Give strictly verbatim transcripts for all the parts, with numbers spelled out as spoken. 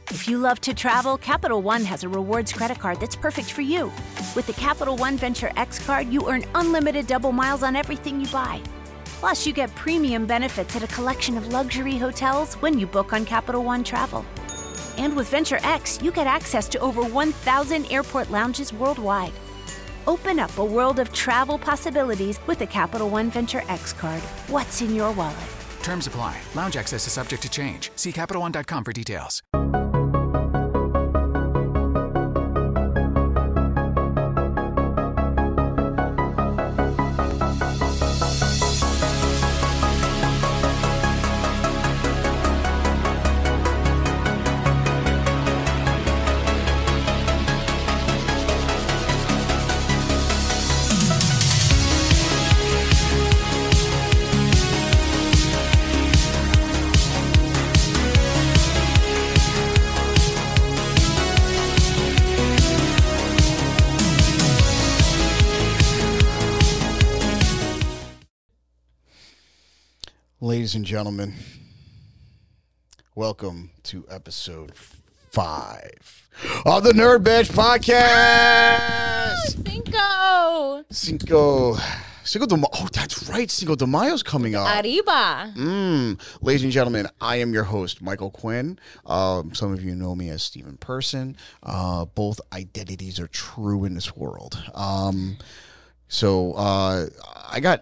If you love to travel, Capital One has a rewards credit card that's perfect for you. With the Capital One Venture X card, you earn unlimited double miles on everything you buy. Plus, you get premium benefits at a collection of luxury hotels when you book on Capital One Travel. And with Venture X, you get access to over one thousand airport lounges worldwide. Open up a world of travel possibilities with the Capital One Venture X card. What's in your wallet? Terms apply. Lounge access is subject to change. See Capital One dot com for details. Ladies and gentlemen, welcome to episode five of the Nerd Bench Podcast. Cinco. Cinco. Cinco de Mayo. Oh, that's right. Cinco de Mayo's coming up. Arriba. Mm. Ladies and gentlemen, I am your host, Michael Quinn. Um, some of you know me as Steven Person. Uh, both identities are true in this world. Um, so uh, I got...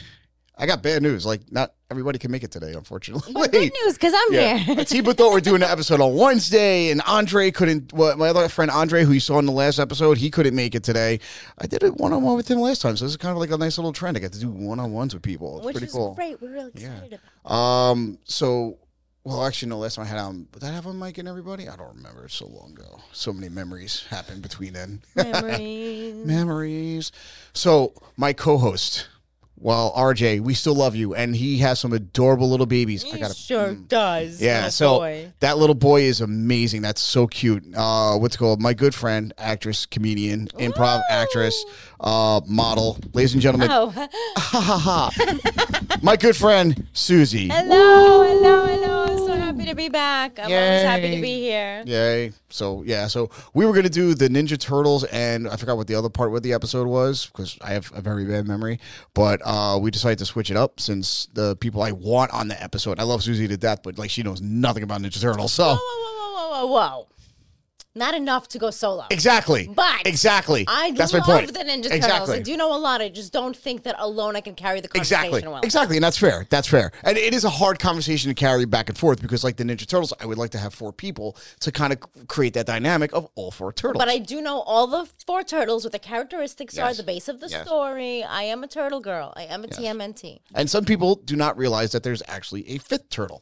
I got bad news. Like, not everybody can make it today, unfortunately. Well, good news, because I'm yeah. here. Atiba thought we we're doing the episode on Wednesday, and Andre couldn't. Well, my other friend Andre, who you saw in the last episode, he couldn't make it today. I did it one on one with him last time, so this is kind of like a nice little trend. I get to do one on ones with people. It's Which pretty is cool. great. We're really excited Yeah. about Um. So, well, actually, no. Last time I had on, did I have on Mike and everybody? I don't remember. It's so long ago. So many memories happened between then. memories. Memories. So, my co-host. Well, R J, we still love you, and he has some adorable little babies. He I gotta, sure mm. does. Yeah, little so boy. that little boy is amazing. That's so cute. Uh, what's it called? My good friend, actress, comedian, improv Ooh. actress, uh, model. Ladies and gentlemen, Oh. ha ha ha. My good friend, Susie. hello, hello, hello. I'm so happy to be back. I'm Yay. always happy to be here. Yay. So, yeah, so we were going to do the Ninja Turtles, and I forgot what the other part of the episode was, because I have a very bad memory, but uh, we decided to switch it up since the people I want on the episode, I love Susie to death, but like she knows nothing about Ninja Turtles, so. Whoa, whoa, whoa, whoa, whoa, whoa. Not enough to go solo. Exactly. But exactly. I That's love my point. the Ninja Turtles. Exactly. I do know a lot. I just don't think that alone I can carry the conversation Exactly. well. Exactly. And that's fair. That's fair. And it is a hard conversation to carry back and forth because, like the Ninja Turtles, I would like to have four people to kind of create that dynamic of all four turtles. But I do know all the four turtles, what the characteristics are, Yes. the base of the Yes. story. I am a turtle girl. I am a Yes. T M N T. And some people do not realize that there's actually a fifth turtle.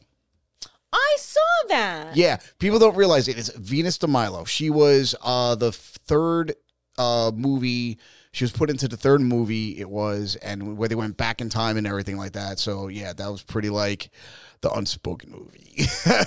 I saw that. Yeah, people don't realize it. It's Venus de Milo. She was uh, the third uh, movie. She was put into the third movie. It was, and where they went back in time and everything like that. So yeah, that was pretty like the unspoken movie.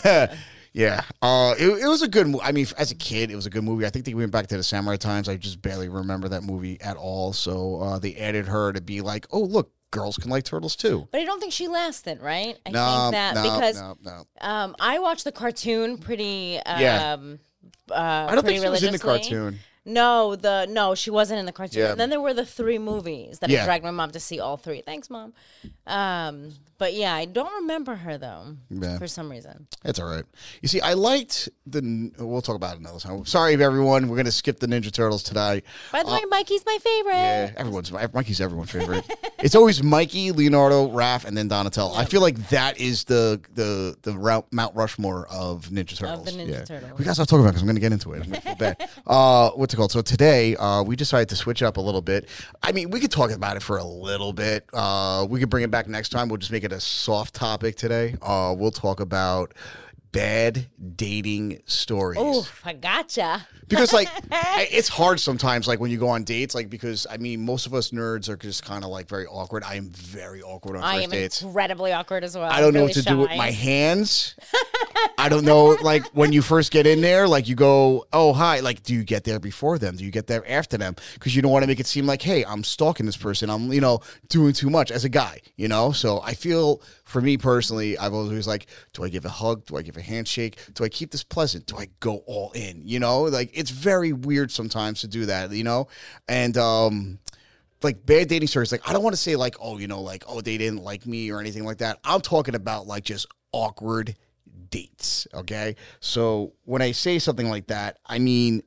Yeah, uh, it, it was a good movie. I mean, as a kid, it was a good movie. I think they went back to the Samurai Times. I just barely remember that movie at all. So uh, they added her to be like, oh, look, girls can like turtles too. But I don't think she lasted, right? I No, think that no, because no, no. Um, I watched the cartoon pretty um, Yeah. uh, I don't pretty think she was in the religiously. cartoon. No, the no, she wasn't in the cartoon. Yeah. And then there were the three movies that Yeah. I dragged my mom to see all three. Thanks, Mom. Um, but yeah, I don't remember her though Yeah. for some reason. It's all right. You see, I liked the. We'll talk about it another time. Sorry, everyone. We're gonna skip the Ninja Turtles today. By the way, Mikey's my favorite. Yeah, everyone's Mikey's everyone's favorite. It's always Mikey, Leonardo, Raph, and then Donatello. I feel like that is the the the route, Mount Rushmore of Ninja Turtles. Ninja yeah. Turtles. We gotta stop talking about it because I'm gonna get into it. I'm gonna feel bad. Uh, what's it called? So today, uh, we decided to switch it up a little bit. I mean, we could talk about it for a little bit. Uh, we could bring it back next time. We'll just make it a soft topic today. Uh, we'll talk about bad dating stories. Oof, I gotcha. Because like I- it's hard sometimes, like when you go on dates, like because I mean most of us nerds are just kind of like very awkward. I am very awkward on I first am dates. incredibly awkward as well. I don't know really what to do with shy. my hands. I don't know, like, when you first get in there, like, you go, oh, hi. Like, do you get there before them? Do you get there after them? Because you don't want to make it seem like, hey, I'm stalking this person. I'm, you know, doing too much as a guy, you know? So I feel, for me personally, I've always like, do I give a hug? Do I give a handshake? Do I keep this pleasant? Do I go all in? You know? Like, it's very weird sometimes to do that, you know? And, um... like bad dating stories, like I don't want to say like, oh, you know, like, oh, they didn't like me or anything like that. I'm talking about like just awkward dates, okay? So when I say something like that, I mean,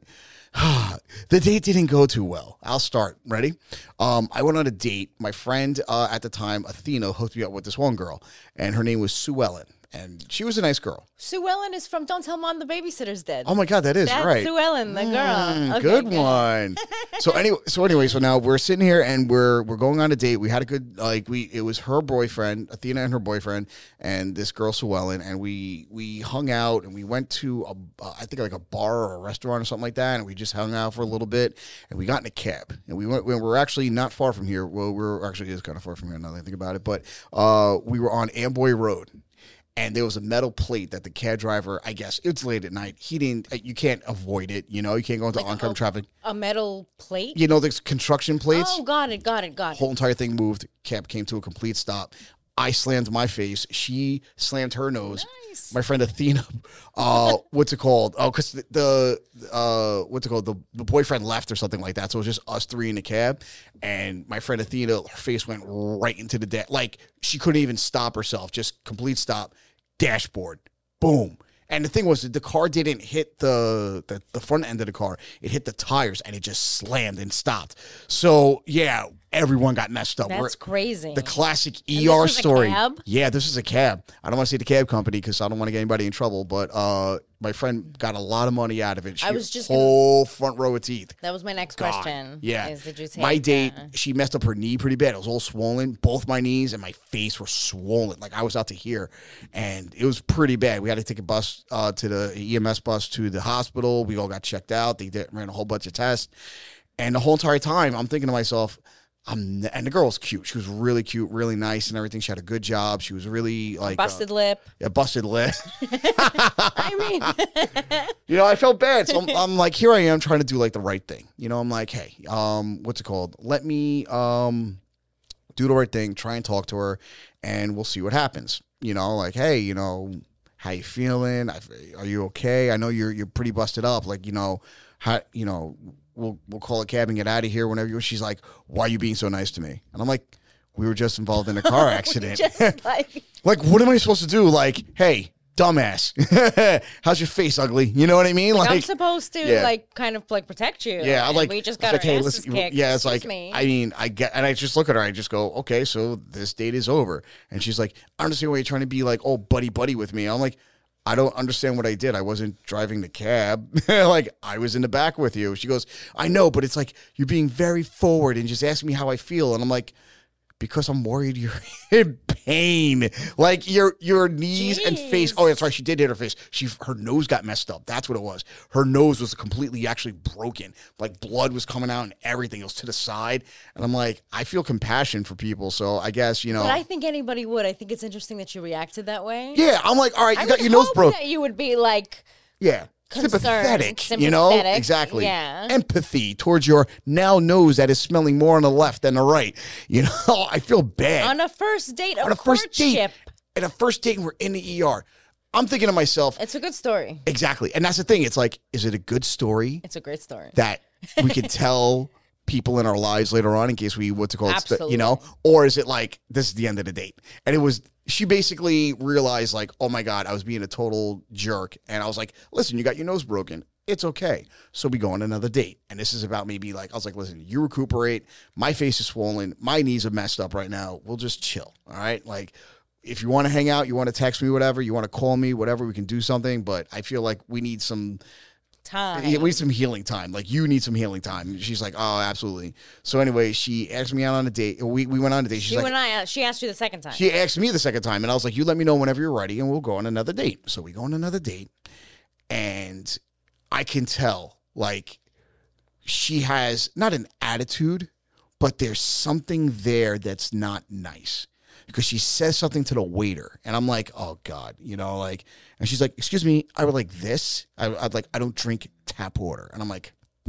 the date didn't go too well. I'll start. Ready? Um, I went on a date. My friend uh, at the time, Athena, hooked me up with this one girl, and her name was Sue Ellen. And she was a nice girl. Sue Ellen is from Don't Tell Mom the Babysitter's Dead. Oh my God, that is That's right. Sue Ellen, the girl. Mm, Okay, good, good one. so anyway, so anyway, so now we're sitting here and we're we're going on a date. We had a good like we it was her boyfriend, Athena and her boyfriend, and this girl Sue Ellen, and we we hung out and we went to a uh, I think like a bar or a restaurant or something like that, and we just hung out for a little bit, and we got in a cab and we went. We were actually not far from here. Well, we're actually it is kind of far from here now that I think about it, but uh, we were on Amboy Road. And there was a metal plate that the cab driver, I guess, it's late at night. He didn't, you can't avoid it, you know? You can't go into Like oncoming a- traffic. A metal plate? You know, there's construction plates. Oh, got it, got it, got it. Whole entire thing moved. Cab came to a complete stop. I slammed my face. She slammed her nose. Nice. My friend Athena, uh, what's it called? Oh, because the, the uh, what's it called? The, the boyfriend left or something like that. So it was just us three in the cab. And my friend Athena, her face went right into the deck. Like, she couldn't even stop herself. Just complete stop. Dashboard. Boom. And the thing was that the car didn't hit the, the the front end of the car. It hit the tires and it just slammed and stopped. So, yeah, everyone got messed up. That's We're- crazy. The classic And E this R was a story. cab? Yeah, this is a cab. I don't want to say the cab company because I don't want to get anybody in trouble, but uh, my friend got a lot of money out of it. She I was just gonna- whole front row of teeth. That was my next God. question. Yeah. Is, did you take My date, uh, she messed up her knee pretty bad. It was all swollen. Both my knees and my face were swollen. Like I was out to here. And it was pretty bad. We had to take a bus uh, to the E M S bus to the hospital. We all got checked out. They did, ran a whole bunch of tests. And the whole entire time, I'm thinking to myself, I'm, and the girl was cute. She was really cute, really nice and everything. She had a good job. She was really like busted uh, lip? Yeah, busted lip. I mean, You know, I felt bad. So I'm, I'm like, here I am trying to do like the right thing. You know, I'm like, hey, um, what's it called? Let me um, do the right thing, try and talk to her, and we'll see what happens. You know, like, hey, you know, how you feeling? I, are you okay? I know you're you're pretty busted up. Like, you know, how, you know, we'll we'll call a cab and get out of here whenever you. She's like, why are you being so nice to me? And I'm like, we were just involved in a car accident. just like, Like, what am I supposed to do? Like, hey, dumbass, how's your face, ugly? You know what I mean? I'm Like, supposed to, yeah. like, kind of, like, protect you. yeah, I and like. we just it's got like, our hey, asses listen, kicked. yeah, it's like, Excuse me. I mean, I get, and I just look at her, I just go, okay, so this date is over, and she's like, I understand why you're trying to be like, oh, buddy, buddy with me. I'm like, I don't understand what I did. I wasn't driving the cab. Like, I was in the back with you. She goes, I know, but it's like you're being very forward and just asking me how I feel, and I'm like, because I'm worried you're in pain. Like your your knees and face. Jeez. Oh, that's right. She did hit her face. She her nose got messed up. That's what it was. Her nose was completely actually broken. Like blood was coming out and everything. It was to the side. And I'm like, I feel compassion for people. So I guess, you know. But I think anybody would. I think it's interesting that you reacted that way. Yeah, I'm like, all right, you I got would your nose hope broke. that you would be like, Yeah. Concerned, Sympathetic, you know? sympathetic, Exactly. yeah. Empathy towards your now nose that is smelling more on the left than the right. You know, I feel bad. on a first date, a On a first date, courtship. at a first date, and we're in the E R. I'm thinking to myself, It's a good story. exactly. And that's the thing. It's like, is it a good story It's a great story. that we could tell people in our lives later on in case we, what's it called, st- you know? Absolutely. Or is it like, this is the end of the date? And it was, she basically realized like, oh my God, I was being a total jerk. And I was like, listen, you got your nose broken. It's okay. So we go on another date. And this is about maybe like, I was like, listen, you recuperate. My face is swollen. My knees are messed up right now. We'll just chill. All right. Like, if you want to hang out, you want to text me, whatever, you want to call me, whatever, we can do something. But I feel like we need some, Time. yeah, we need some healing time. Like, you need some healing time. She's like, oh, absolutely. So anyway, she asked me out on a date. We, we went on a date. She's you like, and I, uh, she asked you the second time. she asked me the second time, and I was like, you let me know whenever you're ready, and we'll go on another date. So we go on another date, and I can tell, like, she has not an attitude, but there's something there that's not nice. because she says something to the waiter, and I'm like, oh God, you know, like, and she's like, excuse me, I would like this. I, I'd like, I don't drink tap water, and I'm like,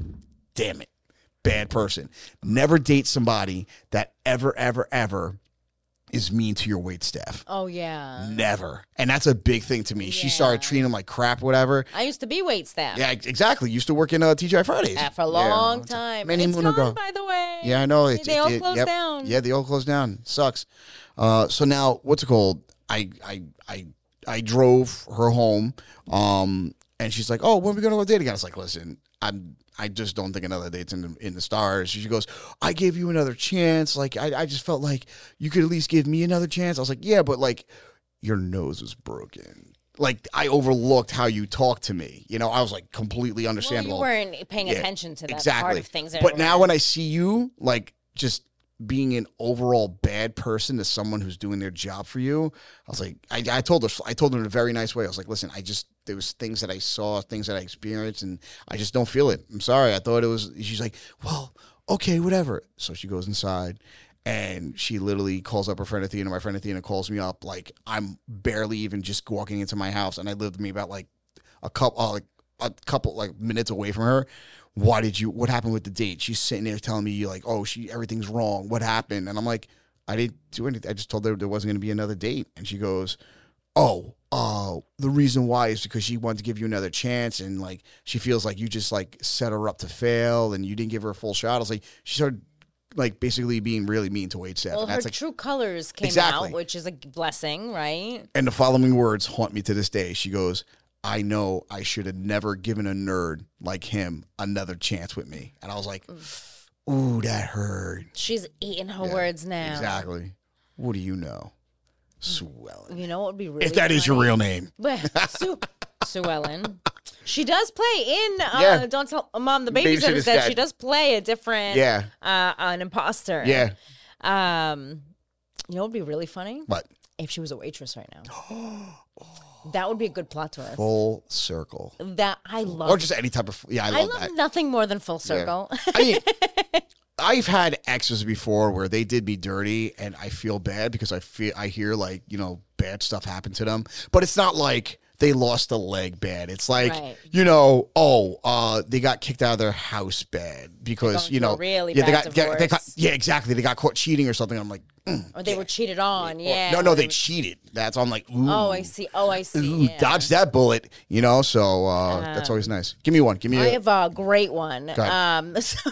damn it, bad person. Never date somebody that ever, ever, ever is mean to your wait staff. Oh, yeah. Never. And that's a big thing to me. Yeah. She started treating them like crap, whatever. I used to be wait staff. Yeah, exactly. Used to work in uh, T G I Fridays. Uh, for a long yeah. time. Many it's moon gone, ago. by the way. Yeah, I know. They, It, they it, all it, closed yep. down. Yeah, they all closed down. Sucks. Uh, so now, what's it called? I I I I drove her home, um, and she's like, "Oh, when are we gonna go date again?" I was like, "Listen, I'm I just don't think another date's in the in the stars." She goes, "I gave you another chance. Like, I I just felt like you could at least give me another chance." I was like, "Yeah, but like, your nose was broken." Like, I overlooked how you talked to me. You know, I was like completely understandable. Well, you weren't paying Yeah, attention to that exactly. part of things. But now when I see you, like, just being an overall bad person to someone who's doing their job for you, I was like, I, I told her, I told her in a very nice way. I was like, listen, I just, there was things that I saw, things that I experienced, and I just don't feel it. I'm sorry. I thought it was, she's like, well, okay, whatever. So she goes inside. And she literally calls up her friend Athena. My friend Athena calls me up like I'm barely even just walking into my house, and I lived me about like a couple, uh, like a couple like minutes away from her. Why did you? What happened with the date? She's sitting there telling me like, oh, she everything's wrong. What happened? And I'm like, I didn't do anything. I just told her there wasn't going to be another date. And she goes, oh, uh, the reason why is because she wanted to give you another chance, and like she feels like you just like set her up to fail, and you didn't give her a full shot. I was like, she started. Like basically being really mean to wait staff. Well, and her that's like, true colors came exactly. out, which is a blessing, right? And the following words haunt me to this day. She goes, I know I should have never given a nerd like him another chance with me. And I was like, ooh, that hurt. She's eating her Yeah, words now. Exactly. What do you know? Swellen. You know what would be really If that funny? is your real name. Sue, Sue Ellen. She does play in uh, Yeah. Don't Tell Mom the Babysitter's Babysitter's Dead. Dead. She does play a different, Yeah. uh, an imposter. Yeah. Um, you know what would be really funny? But If she was a waitress right now. That would be a good plot twist. full circle. That I love. Or just any type of, yeah, I love, I love that. nothing more than full circle. I mean, I've had exes before where they did me dirty, and I feel bad because I feel I hear like you know bad stuff happen to them, but it's not like they lost a leg bad. It's like Right. you know, oh, uh, they got kicked out of their house bad because going you through a know, really yeah, they bad got, they got, they got, divorce. yeah, exactly. They got caught cheating or something. I'm like, mm, Or they were cheated on. or- Yeah. no, no, or they were- cheated. That's I'm like, ooh, Oh, I see. Oh, I see. ooh, yeah. dodge that bullet, you know. So uh, that's always nice. Give me one. Give me. I A, have a great one. ahead. Um, so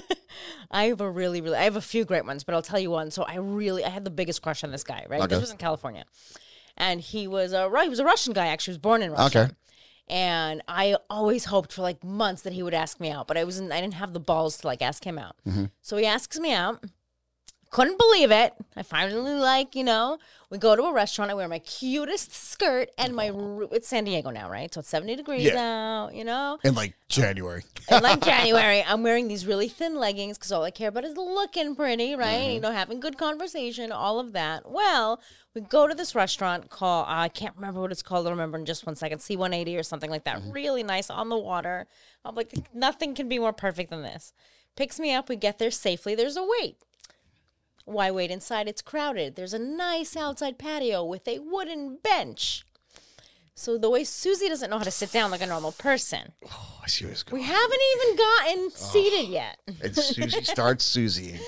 I have a really, really, I have a few great ones, but I'll tell you one. So I really, I had the biggest crush on this guy, right? Okay. This was in California. And he was a, he was a Russian guy, actually. He was born in Russia. Okay. And I always hoped for like months that he would ask me out, but I wasn't, I didn't have the balls to like ask him out. Mm-hmm. So he asks me out. Couldn't believe it. I finally like, you know, we go to a restaurant. I wear my cutest skirt and my, ru- it's San Diego now, right? So it's seventy degrees Yeah. out, you know? in like January. And like January, I'm wearing these really thin leggings because all I care about is looking pretty, right? Mm-hmm. You know, having good conversation, all of that. Well, we go to this restaurant called, uh, I can't remember what it's called. I'll remember in just one second. C one eighty or something like that. Mm-hmm. Really nice on the water. I'm like, nothing can be more perfect than this. Picks me up. We get there safely. There's a wait. Why wait inside? It's crowded. There's a nice outside patio with a wooden bench. So the way Susie doesn't know how to sit down like a normal person, Oh, I see where it's we going. haven't even gotten seated yet. And Susie starts Susie.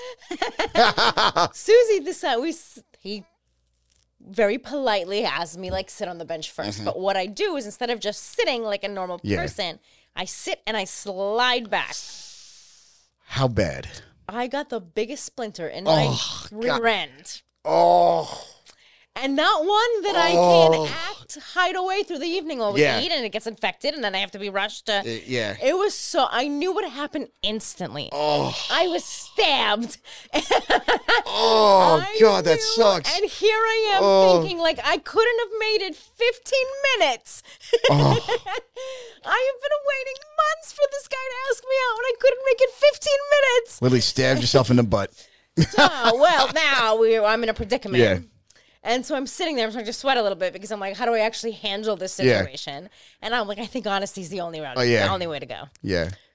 Susie decided we s- he very politely asked me like sit on the bench 1st But what I do is instead of just sitting like a normal Mm-hmm. Yeah. person, I sit and I slide back. How bad? I got the biggest splinter in Oh, my God. rear end. Oh, And not one that I Oh. can act, hide away through the evening while we Yeah. eat and it gets infected and then I have to be rushed to. Uh, yeah. It was so, I knew what happened instantly. Oh, I was stabbed. oh, I God, that knew, sucks. And here I am Oh. thinking, like, I couldn't have made it fifteen minutes. Oh. I have been waiting months for this guy to ask me out, and I couldn't make it fifteen minutes. Literally stabbed yourself in the butt. Oh, well, now we're, I'm in a predicament. Yeah. And so I'm sitting there, I'm starting to sweat a little bit because I'm like, how do I actually handle this Yeah. situation? And I'm like, I think honesty is the only route, Oh, yeah. the only way to go. Yeah.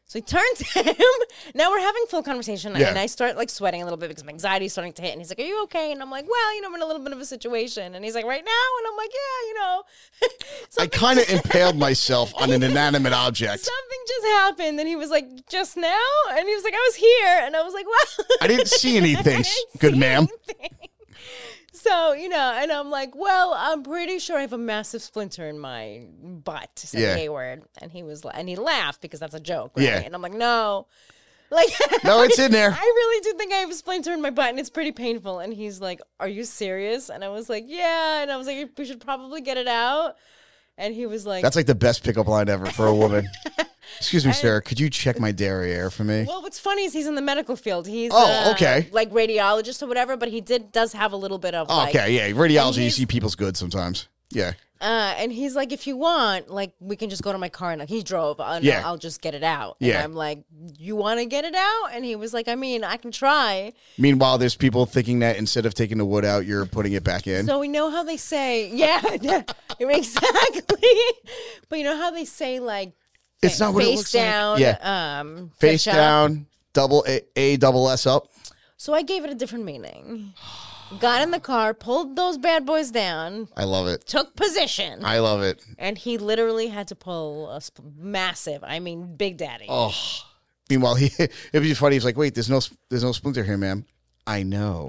So he turns to him. Now we're having full conversation, Yeah. and I start like sweating a little bit because my anxiety is starting to hit. And he's like, "Are you okay?" And I'm like, "Well, you know, I'm in a little bit of a situation." And he's like, "Right now?" And I'm like, "Yeah, you know." I kind of impaled myself on an inanimate object. Something just happened, and he was like, "Just now?" And he was like, "I was here," and I was like, "Well, I didn't see anything, I didn't good see ma'am. anything." So, you know, and I'm like, well, I'm pretty sure I have a massive splinter in my butt, said Yeah. Hayward. And he was, and he laughed because that's a joke, right? Yeah. And I'm like, no. Like, No, it's in there. I really do think I have a splinter in my butt and it's pretty painful. And he's like, are you serious? And I was like, yeah. And I was like, we should probably get it out. And he was like, That's like the best pickup line ever for a woman. Excuse me, sir. Could you check my derriere for me? well, what's funny is he's in the medical field. He's Oh, uh, okay. like radiologist or whatever, but he did does have a little bit of Oh, like, okay, yeah. Radiology, you he's- see people's good sometimes. Yeah. Uh, and he's like, if you want, like, we can just go to my car and like, he drove. And Yeah. I'll just get it out. And Yeah. I'm like, you want to get it out? And he was like, I mean, I can try. Meanwhile, there's people thinking that instead of taking the wood out, you're putting it back in. So we know how they say, yeah, yeah, exactly. But you know how they say like, It's not what it face looks like. down, Yeah. um, Face push up. down, double A, A, double S up. So I gave it a different meaning. Got in the car, pulled those bad boys down, I love it. took position, I love it. and he literally had to pull a sp- massive, I mean, Big Daddy. Oh. Meanwhile, he it'd be funny. He's like, "Wait, there's no, there's no splinter here, ma'am." I know.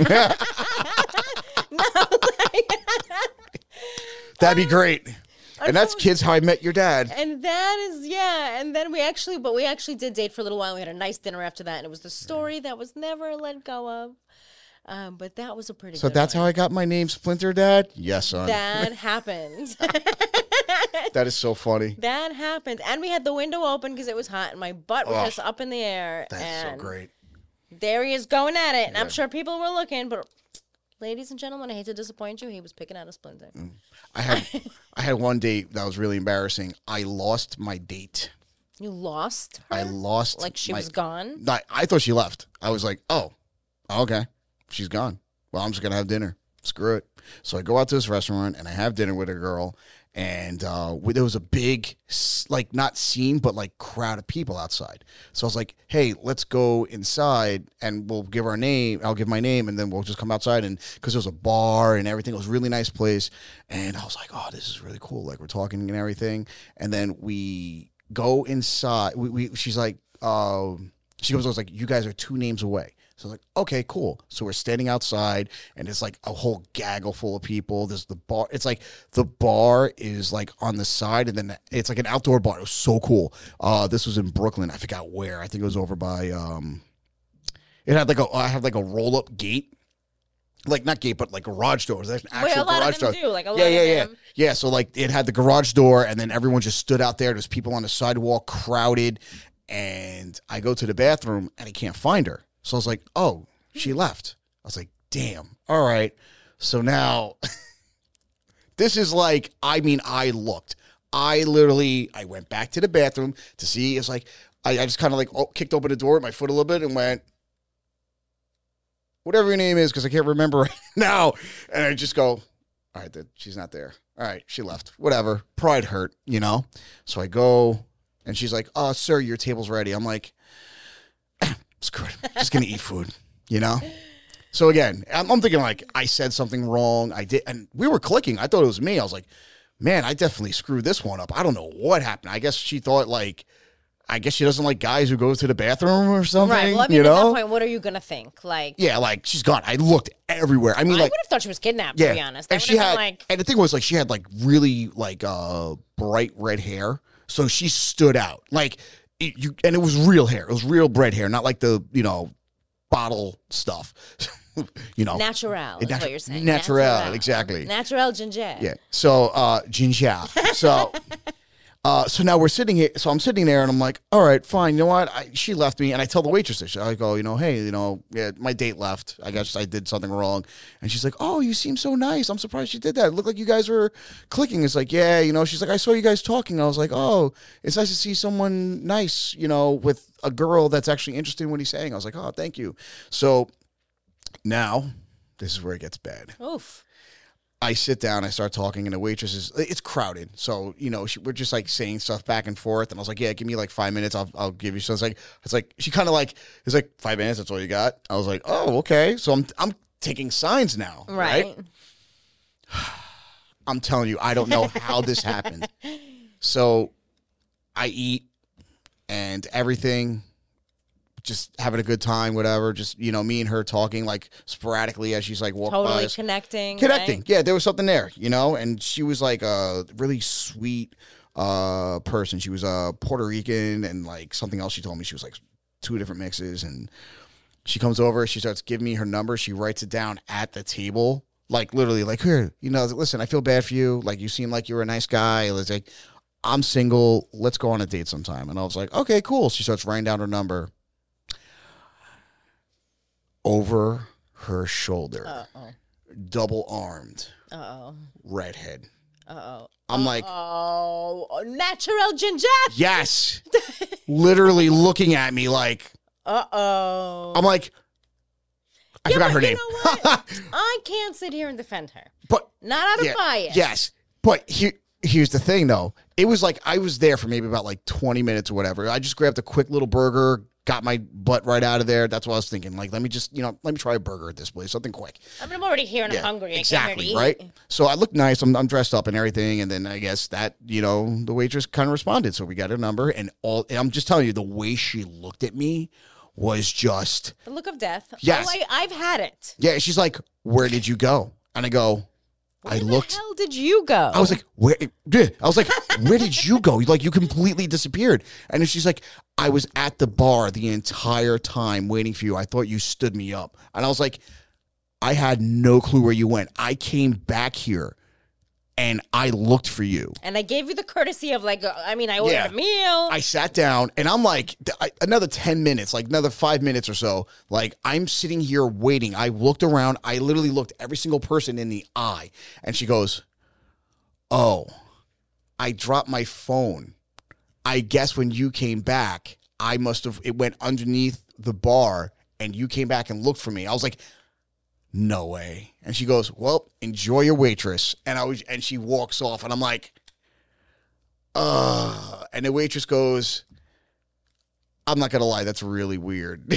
That'd be great. And that's Kids How I Met Your Dad. And that is, yeah. And then we actually, but we actually did date for a little while. We had a nice dinner after that. And it was the story that was never let go of. Um, but that was a pretty So good that's one. how I got my name, Splinter Dad. Yes, son. That happened. That is so funny. That happened. And we had the window open because it was hot and my butt was Oh, just up in the air. That's and so great. there he is going at it. And I'm sure people were looking, but ladies and gentlemen, I hate to disappoint you. He was picking out a splinter. I had I had one date that was really embarrassing. I lost my date. You lost her? I lost Like she my- was gone? I, I thought she left. I was like, oh, okay, she's gone. Well, I'm just gonna have dinner. Screw it. So I go out to this restaurant and I have dinner with a girl, and uh, we- there was a big, s- like not scene, but like crowd of people outside. So I was like, hey, let's go inside and we'll give our name. I'll give my name, and then we'll just come outside. And because there was a bar and everything, it was a really nice place. And I was like, oh, this is really cool. Like we're talking and everything. And then we go inside. We, we she's like, uh, she goes, I was like, you guys are two names away. So I was like, okay, cool. So we're standing outside, and it's like a whole gaggle full of people. There's the bar. It's like the bar is like on the side, and then it's like an outdoor bar. It was so cool. Uh, this was in Brooklyn. I forgot where. I think it was over by. Um, it had like a. I had like a roll up gate, like not gate, but like garage door. There's an actual Wait, a lot garage of them door. do. Like a lot yeah, of yeah, yeah, them. yeah. So like it had the garage door, and then everyone just stood out there. There's people on the sidewalk, crowded, and I go to the bathroom and I can't find her. So I was like, oh, she left. I was like, damn. All right. So now this is like, I mean, I looked. I literally, I went back to the bathroom to see. It's like, I, I just kind of like oh, kicked open the door with my foot a little bit and went, whatever your name is, because I can't remember right now. And I just go, all right, then she's not there. All right, she left. Whatever. Pride hurt, you know? So I go, and she's like, oh, sir, your table's ready. I'm like, screw it. I'm just going to eat food, you know? So again, I'm, I'm thinking like, I said something wrong. I did, and we were clicking. I thought it was me. I was like, man, I definitely screwed this one up. I don't know what happened. I guess she thought like, I guess she doesn't like guys who go to the bathroom or something, Right. Well, I mean, you at know? that point, what are you going to think? Like, Yeah, like she's gone. I looked everywhere. I mean, I like, would have thought she was kidnapped, yeah, to be honest. I and would she have had, been like, and the thing was, like, she had like really like uh bright red hair, so she stood out. Like, it, you, and it was real hair. It was real red hair, not like the you know bottle stuff. you know, natural is Natu- what you're saying. natural, exactly. Natural ginger. Yeah. So, uh, ginger. So, uh, so now we're sitting here. So I'm sitting there, and I'm like, all right, fine. You know what? I, she left me, and I tell the waitress this. I go, you know, hey, you know, yeah, my date left. I guess I did something wrong. And she's like, oh, you seem so nice. I'm surprised you did that. It looked like you guys were clicking. It's like, yeah, you know. She's like, I saw you guys talking. I was like, oh, it's nice to see someone nice, you know, with a girl that's actually interested in what he's saying. I was like, oh, thank you. So now, this is where it gets bad. Oof. I sit down, I start talking, and the waitress is, it's crowded. So, you know, she, we're just like saying stuff back and forth. And I was like, yeah, give me like five minutes. I'll, I'll give you. So it's like, it's like, she kind of like, it's like five minutes. That's all you got. I was like, oh, okay. So I'm, I'm taking signs now. Right. right? I'm telling you, I don't know how this happened. So I eat and everything, just having a good time, whatever. Just, you know, me and her talking like sporadically as she's like walking by Totally us. connecting. Connecting. Right? Yeah, there was something there, you know? And she was like a really sweet uh, person. She was a Puerto Rican and like something else she told me. She was like two different mixes. And she comes over, she starts giving me her number. She writes it down at the table. Like literally like, here, you know, listen, I feel bad for you. Like you seem like you're a nice guy. It was like, I'm single. Let's go on a date sometime. And I was like, okay, cool. She starts writing down her number. Over her shoulder, Uh-oh. double armed, Uh-oh. redhead. Uh-oh. I'm Uh-oh. like, oh, natural ginger. Yes, literally looking at me like, uh-oh. I'm like, I yeah, forgot her you name. Know what? I can't sit here and defend her, but not out of yeah, bias. Yes, but here, here's the thing, though. It was like I was there for maybe about like twenty minutes or whatever. I just grabbed a quick little burger. Got my butt right out of there. That's what I was thinking. Like, let me just, you know, let me try a burger at this place. Something quick. I mean, I'm already here and yeah, I'm hungry. Exactly, I right? So I look nice. I'm, I'm dressed up and everything. And then I guess that, you know, the waitress kind of responded. So we got her number. And all. And I'm just telling you, the way she looked at me was just. The look of death. Yes. Oh, I, I've had it. Yeah. She's like, where did you go? And I go, Where I the looked. hell did you go? I was like, where? I was like, where did you go? Like, you completely disappeared. And then she's like, I was at the bar the entire time waiting for you. I thought you stood me up. And I was like, I had no clue where you went. I came back here and I looked for you. And I gave you the courtesy of like, uh, I mean, I ordered Yeah. a meal. I sat down and I'm like, I, another ten minutes, like another five minutes or so. Like, I'm sitting here waiting. I looked around. I literally looked every single person in the eye. And she goes, oh, I dropped my phone. I guess when you came back, I must have, it went underneath the bar and you came back and looked for me. I was like, no way. And she goes, well, enjoy your waitress. And I was, and she walks off and I'm like, uh, and the waitress goes, I'm not going to lie, that's really weird. And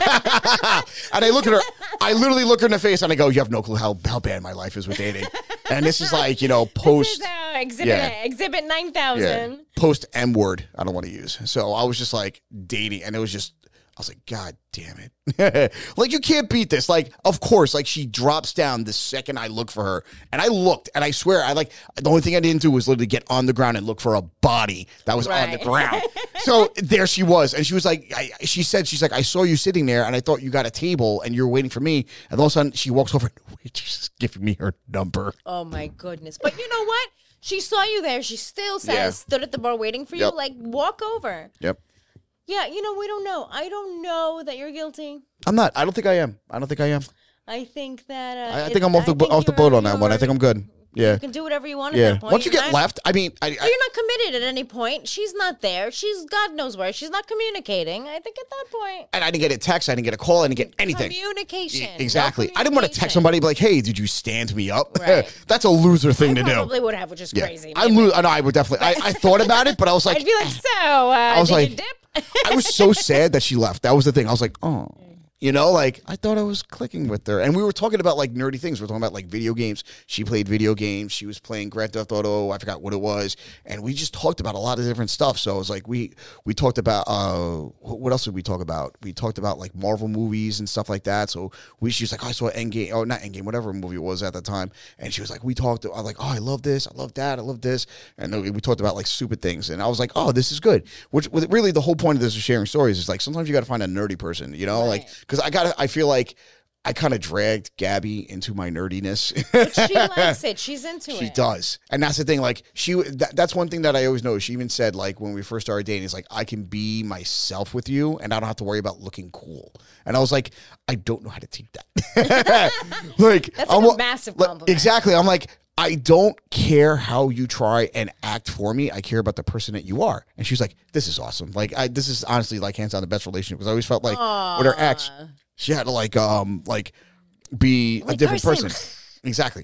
I look at her, I literally look her in the face and I go, you have no clue how, how bad my life is with dating. And this is like, you know, post. This is, uh, exhibit, yeah. exhibit nine thousand. Yeah, post M word, I don't want to use. So I was just like dating and it was just, I was like, God damn it. Like, you can't beat this. Like, of course, like she drops down the second I look for her. And I looked and I swear, I like, the only thing I didn't do was literally get on the ground and look for a body that was right. on the ground. So there she was. And she was like, I, she said, she's like, I saw you sitting there and I thought you got a table and you were waiting for me. And all of a sudden she walks over and waitress giving me her number. Oh my goodness. But you know what? She saw you there. She still says, Yeah. stood at the bar waiting for you. Yep. Like, walk over. Yep. Yeah, you know, we don't know. I don't know that you're guilty. I'm not. I don't think I am. I don't think I am. I think that. Uh, I, I it- think I'm off the think off the you're- boat on that one. I you're- think I'm good. Yeah. You can do whatever you want at Yeah. that point. Once you You're get not- left, I mean, I, I You're not committed at any point. She's not there. She's God knows where. She's not communicating. I think at that point. and I didn't get a text. I didn't get a call. I didn't get anything. Communication. E- Exactly. No I didn't want to text communication. somebody and be like, "Hey, did you stand me up?" Right. That's a loser thing I to do. probably would have, which is Yeah. crazy. I'm Maybe. lo- I know. I would definitely. I, I thought about it, but I was like, I'd be like, so, uh, I was did like- you dip? I was so sad that she left. That was the thing. I was like, oh. You know, like, I thought I was clicking with her. And we were talking about, like, nerdy things. We were talking about, like, video games. She played video games. She was playing Grand Theft Auto. I forgot what it was. And we just talked about a lot of different stuff. So it was like, we we talked about, uh, what else did we talk about? We talked about, like, Marvel movies and stuff like that. So we, she was like, oh, I saw Endgame. Oh, not Endgame, whatever movie it was at the time. And she was like, we talked, I was like, oh, I love this. I love that. I love this. And then we talked about, like, stupid things. And I was like, oh, this is good. Which, really, the whole point of this is sharing stories is, like, sometimes you got to find a nerdy person, you know? Right. Like, because I got to, I feel like I kind of dragged Gabby into my nerdiness. She likes it. She's into She it. does. And that's the thing. Like, she, that, that's one thing that I always know. She even said, like, when we first started dating, it's like, I can be myself with you and I don't have to worry about looking cool. And I was like, I don't know how to take that. Like, That's I'm, like a massive like, compliment. exactly. I'm like, I don't care how you try and act for me. I care about the person that you are. And she's like, this is awesome. Like, I, this is honestly, like, hands down the best relationship because I always felt like with her ex, she had to, like, um, like, be a Like different person. person. Exactly.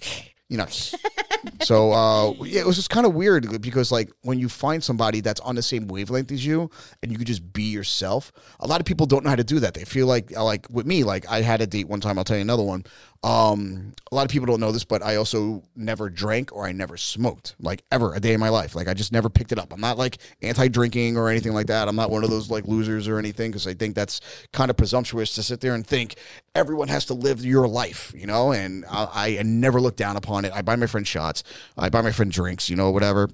you know. So uh, yeah, it was just kind of weird because like when you find somebody that's on the same wavelength as you and you could just be yourself, a lot of people don't know how to do that. They feel like like with me, like I had a date one time. I'll tell you another one. Um, a lot of people don't know this, but I also never drank or I never smoked like ever a day in my life. Like I just never picked it up. I'm not like anti-drinking or anything like that. I'm not one of those like losers or anything because I think that's kind of presumptuous to sit there and think everyone has to live your life, you know, and I, I never look down upon it. I buy my friend shots. I buy my friend drinks, you know, whatever.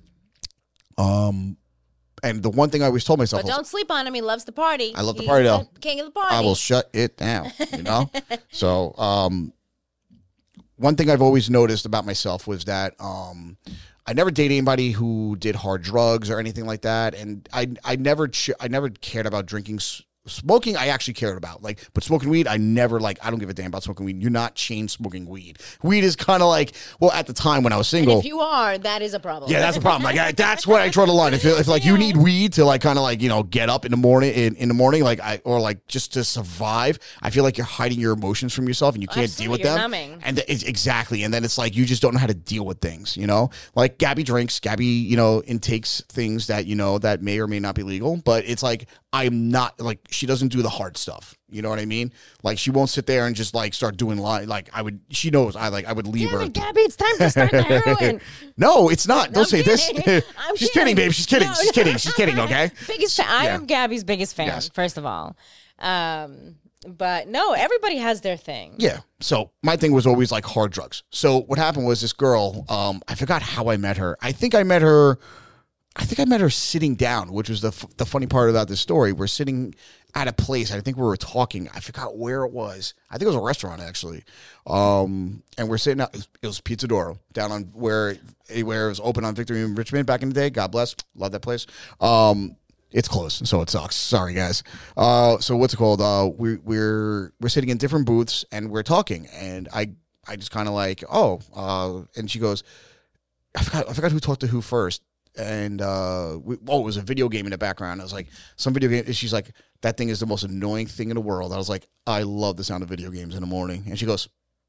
Um, and the one thing I always told myself, but don't sleep on him. He loves the party. I love the He's party though. King of the party. I will shut it down, you know? So, um, one thing I've always noticed about myself was that um, I never dated anybody who did hard drugs or anything like that, and I I never ch- I never cared about drinking. S- Smoking, I actually cared about, like, but smoking weed, I never, like, I don't give a damn about smoking weed. You're not chain smoking weed. Weed is kind of like, well, at the time when I was single. And if you are, that is a problem. Yeah, that's a problem. Like, I, that's where I draw the line. If, if like, you need weed to, like, kind of, like, you know, get up in the morning, in, in the morning, like, I, or, like, just to survive, I feel like you're hiding your emotions from yourself and you can't Absolutely, deal with you're them. numbing. And th- it's exactly. And then it's like, you just don't know how to deal with things, you know? Like, Gabby drinks, Gabby, you know, intakes things that, you know, that may or may not be legal, but it's like, I'm not, like, she doesn't do the hard stuff. You know what I mean? Like, she won't sit there and just, like, start doing lie. Like, I would, she knows I, like, I would leave Damn her. it, Gabby, it's time to start the heroin. No, it's not. Don't I'm say kidding. this. I'm She's kidding. kidding, babe. She's kidding. No, She's no. kidding. She's kidding, okay? Biggest fan. I Yeah. am Gabby's biggest fan, Yes. first of all. Um, but no, everybody has their thing. Yeah. So my thing was always like hard drugs. So what happened was this girl, um, I forgot how I met her. I think I met her, I think I met her sitting down, which was the f- the funny part about this story. We're sitting at a place. I think we were talking. I forgot where it was. I think it was a restaurant actually. Um, and we're sitting out. It was Pizza Doro down on where where it was open on Victory in Richmond back in the day. God bless. Love that place. Um, it's closed, so it sucks. Sorry, guys. Uh, so what's it called? Uh, we we're we're sitting in different booths and we're talking, and I I just kind of like oh, uh, and she goes, I forgot I forgot who talked to who first. And uh, we, oh, it was a video game in the background. I was like, some video game. She's like, that thing is the most annoying thing in the world. I was like, I love the sound of video games in the morning. And she goes,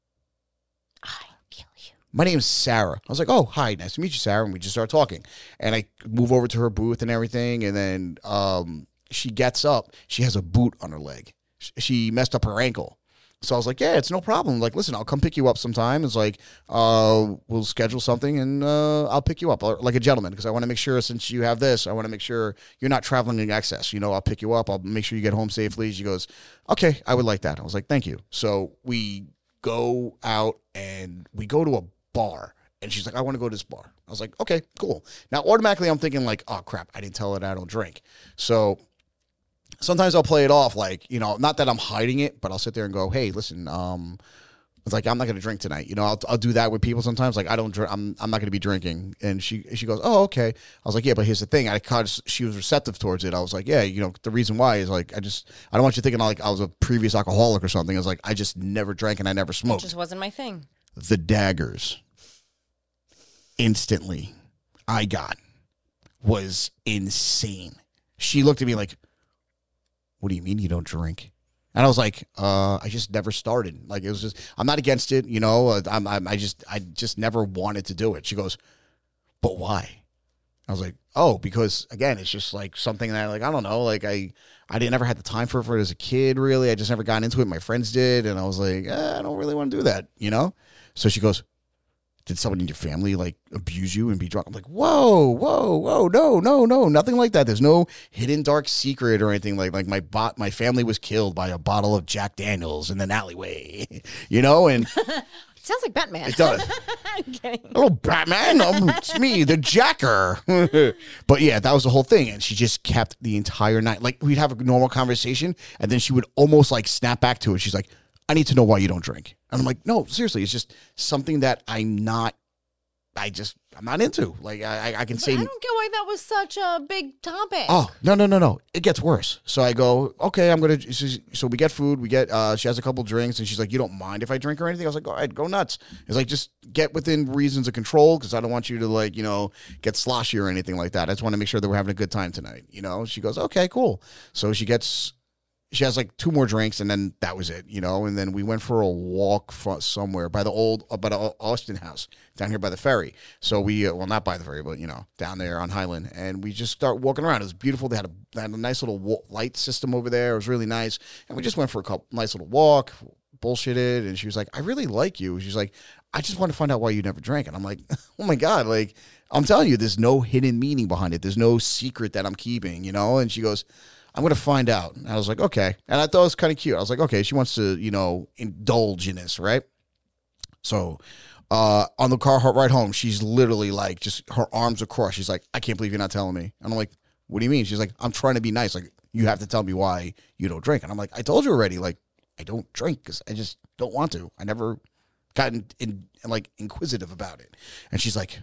I kill you. my name's Sarah. I was like, oh, hi, nice to meet you, Sarah. And we just start talking. And I move over to her booth and everything. And then um, she gets up. She has a boot on her leg. She messed up her ankle. So I was like, yeah, it's no problem. Like, listen, I'll come pick you up sometime. It's like, uh, we'll schedule something and uh, I'll pick you up like a gentleman because I want to make sure since you have this, I want to make sure you're not traveling in excess. You know, I'll pick you up. I'll make sure you get home safely. She goes, okay, I would like that. I was like, thank you. So we go out and we go to a bar. And she's like, I want to go to this bar. I was like, okay, cool. Now, automatically, I'm thinking like, oh, crap, I didn't tell her that I don't drink. So sometimes I'll play it off like, you know, not that I'm hiding it, but I'll sit there and go, hey, listen, um, it's like, I'm not going to drink tonight. You know, I'll, I'll do that with people sometimes. Like, I don't drink, I'm, I'm not going to be drinking. And she, she goes, oh, okay. I was like, yeah, but here's the thing. I kind of, she was receptive towards it. I was like, yeah, you know, the reason why is like, I just, I don't want you thinking like I was a previous alcoholic or something. I was like, I just never drank and I never It smoked. just wasn't my thing. The daggers instantly I got was insane. She looked at me like, what do you mean you don't drink? And I was like, uh, I just never started. Like, it was just, I'm not against it, you know. Uh, I'm, I'm, I just, I just never wanted to do it. She goes, but why? I was like, oh, because again, it's just like something that, like, I don't know, like I, I didn't never had the time for it, for it as a kid. Really, I just never got into it. My friends did, and I was like, eh, I don't really want to do that, you know. So she goes, did someone in your family like abuse you and be drunk? I'm like, whoa, whoa, whoa, no, no, no, nothing like that. There's no hidden dark secret or anything like like my bot. My family was killed by a bottle of Jack Daniels in an alleyway, you know, and It sounds like Batman. it does. I'm kidding. Hello, Batman. Um, it's me, the Jacker. But yeah, that was the whole thing. And she just kept the entire night. Like, we'd have a normal conversation, and then she would almost like snap back to it. She's like, I need to know why you don't drink. And I'm like, no, seriously, it's just something that I'm not, I just, I'm not into. Like, I, I can But say, I don't get why that was such a big topic. oh, no, no, no, no. It gets worse. So I go, okay, I'm going to, so we get food. We get, uh, she has a couple drinks, and she's like, you don't mind if I drink or anything? I was like, go ahead, go nuts. It's like, just get within reasons of control, because I don't want you to, like, you know, get sloshy or anything like that. I just want to make sure that we're having a good time tonight. You know, she goes, okay, cool. So she gets, she has like two more drinks, and then that was it, you know. And then we went for a walk for somewhere by the old, uh, by the Austin House down here by the ferry. So we, uh, well, not by the ferry, but you know, down there on Highland, and we just start walking around. It was beautiful. They had a, they had a nice little wa- light system over there. It was really nice, and we just went for a couple nice little walk, bullshitted. And she was like, "I really like you." She's like, "I just want to find out why you never drank." And I'm like, "Oh my god, like I'm telling you, there's no hidden meaning behind it. There's no secret that I'm keeping, you know." And she goes, "I'm going to find out." And I was like, okay. And I thought it was kind of cute. I was like, okay, she wants to, you know, indulge in this, right? So uh, on the car ride home, she's literally like, just her arms across. She's like, "I can't believe you're not telling me." And I'm like, "What do you mean?" She's like, "I'm trying to be nice. Like, you have to tell me why you don't drink." And I'm like, "I told you already. Like, I don't drink because I just don't want to. I never gotten in, like inquisitive about it." And she's like,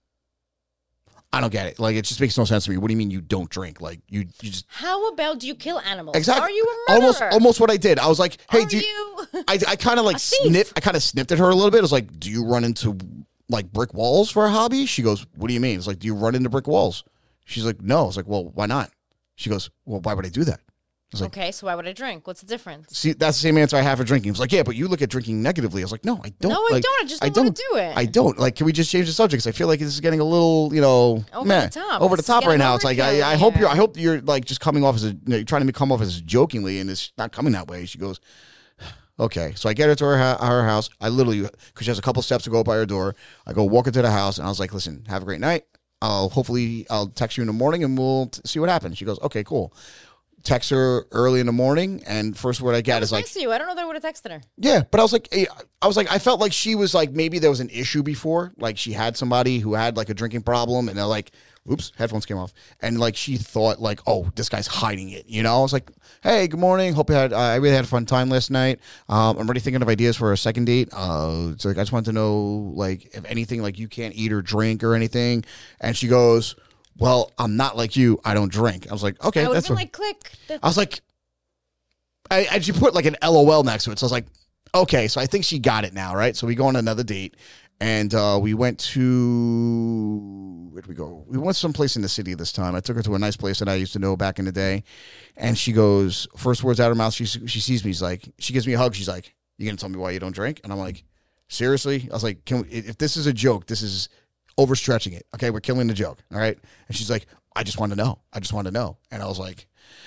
"I don't get it. Like, it just makes no sense to me. What do you mean you don't drink? Like, you, you just..." How about do you kill animals? Exactly. Are you a murderer? Almost, almost what I did. I was like, "Hey, Are do you?" you- I, I kind of like A thief? sniffed. I kind of sniffed at her a little bit. I was like, "Do you run into like brick walls for a hobby?" She goes, "What do you mean?" It's like, "Do you run into brick walls?" She's like, "No." I was like, "Well, why not?" She goes, "Well, why would I do that?" I was like, Okay, so why would I drink? What's the difference? "See, that's the same answer I have for drinking." It was like, "Yeah, but you look at drinking negatively." I was like, "No, I don't. No, I Like, don't. I just don't wanna do it." I don't. Like, can we just change the subject? 'Cause I feel like this is getting a little, you know, Over meh, the top. over the It's top right getting now. It's like I, overkill I hope here. you're, I hope you're like just coming off as a, you know, you're trying to come off as jokingly, and it's not coming that way. She goes, "Okay." So I get her to her, ha- her house. I literally, because she has a couple steps to go up by her door. I go walk into the house, and I was like, "Listen, have a great night. I'll hopefully I'll text you in the morning, and we'll t- see what happens." She goes, "Okay, cool." Text her early in the morning, and first word I get That was is like, nice of you. I don't know that I would have texted her. yeah, but I was like, eh, I was like, I felt like she was like, maybe there was an issue before, like she had somebody who had like a drinking problem, and they're like, oops, headphones came off, and like she thought like, oh, this guy's hiding it, you know? I was like, "Hey, good morning. Hope you had, uh, I really had a fun time last night. Um, I'm already thinking of ideas for a second date. Uh, so like, I just wanted to know like if anything like you can't eat or drink or anything." And she goes, "Well, I'm not like you. I don't drink." I was like, okay, I would have that's been fine. like, click. That- I was like, I, and she put like an L O L next to it. So I was like, okay, so I think she got it now, right? So we go on another date, and uh, we went to, where'd we go? We went someplace in the city this time. I took her to a nice place that I used to know back in the day. And she goes, first words out of her mouth, she, she sees me, she's like, she gives me a hug. She's like, "You gonna tell me why you don't drink?" And I'm like, "Seriously?" I was like, "Can we, if this is a joke, this is overstretching it. Okay, we're killing the joke. All right." And she's like, "I just want to know. I just want to know." And I was like,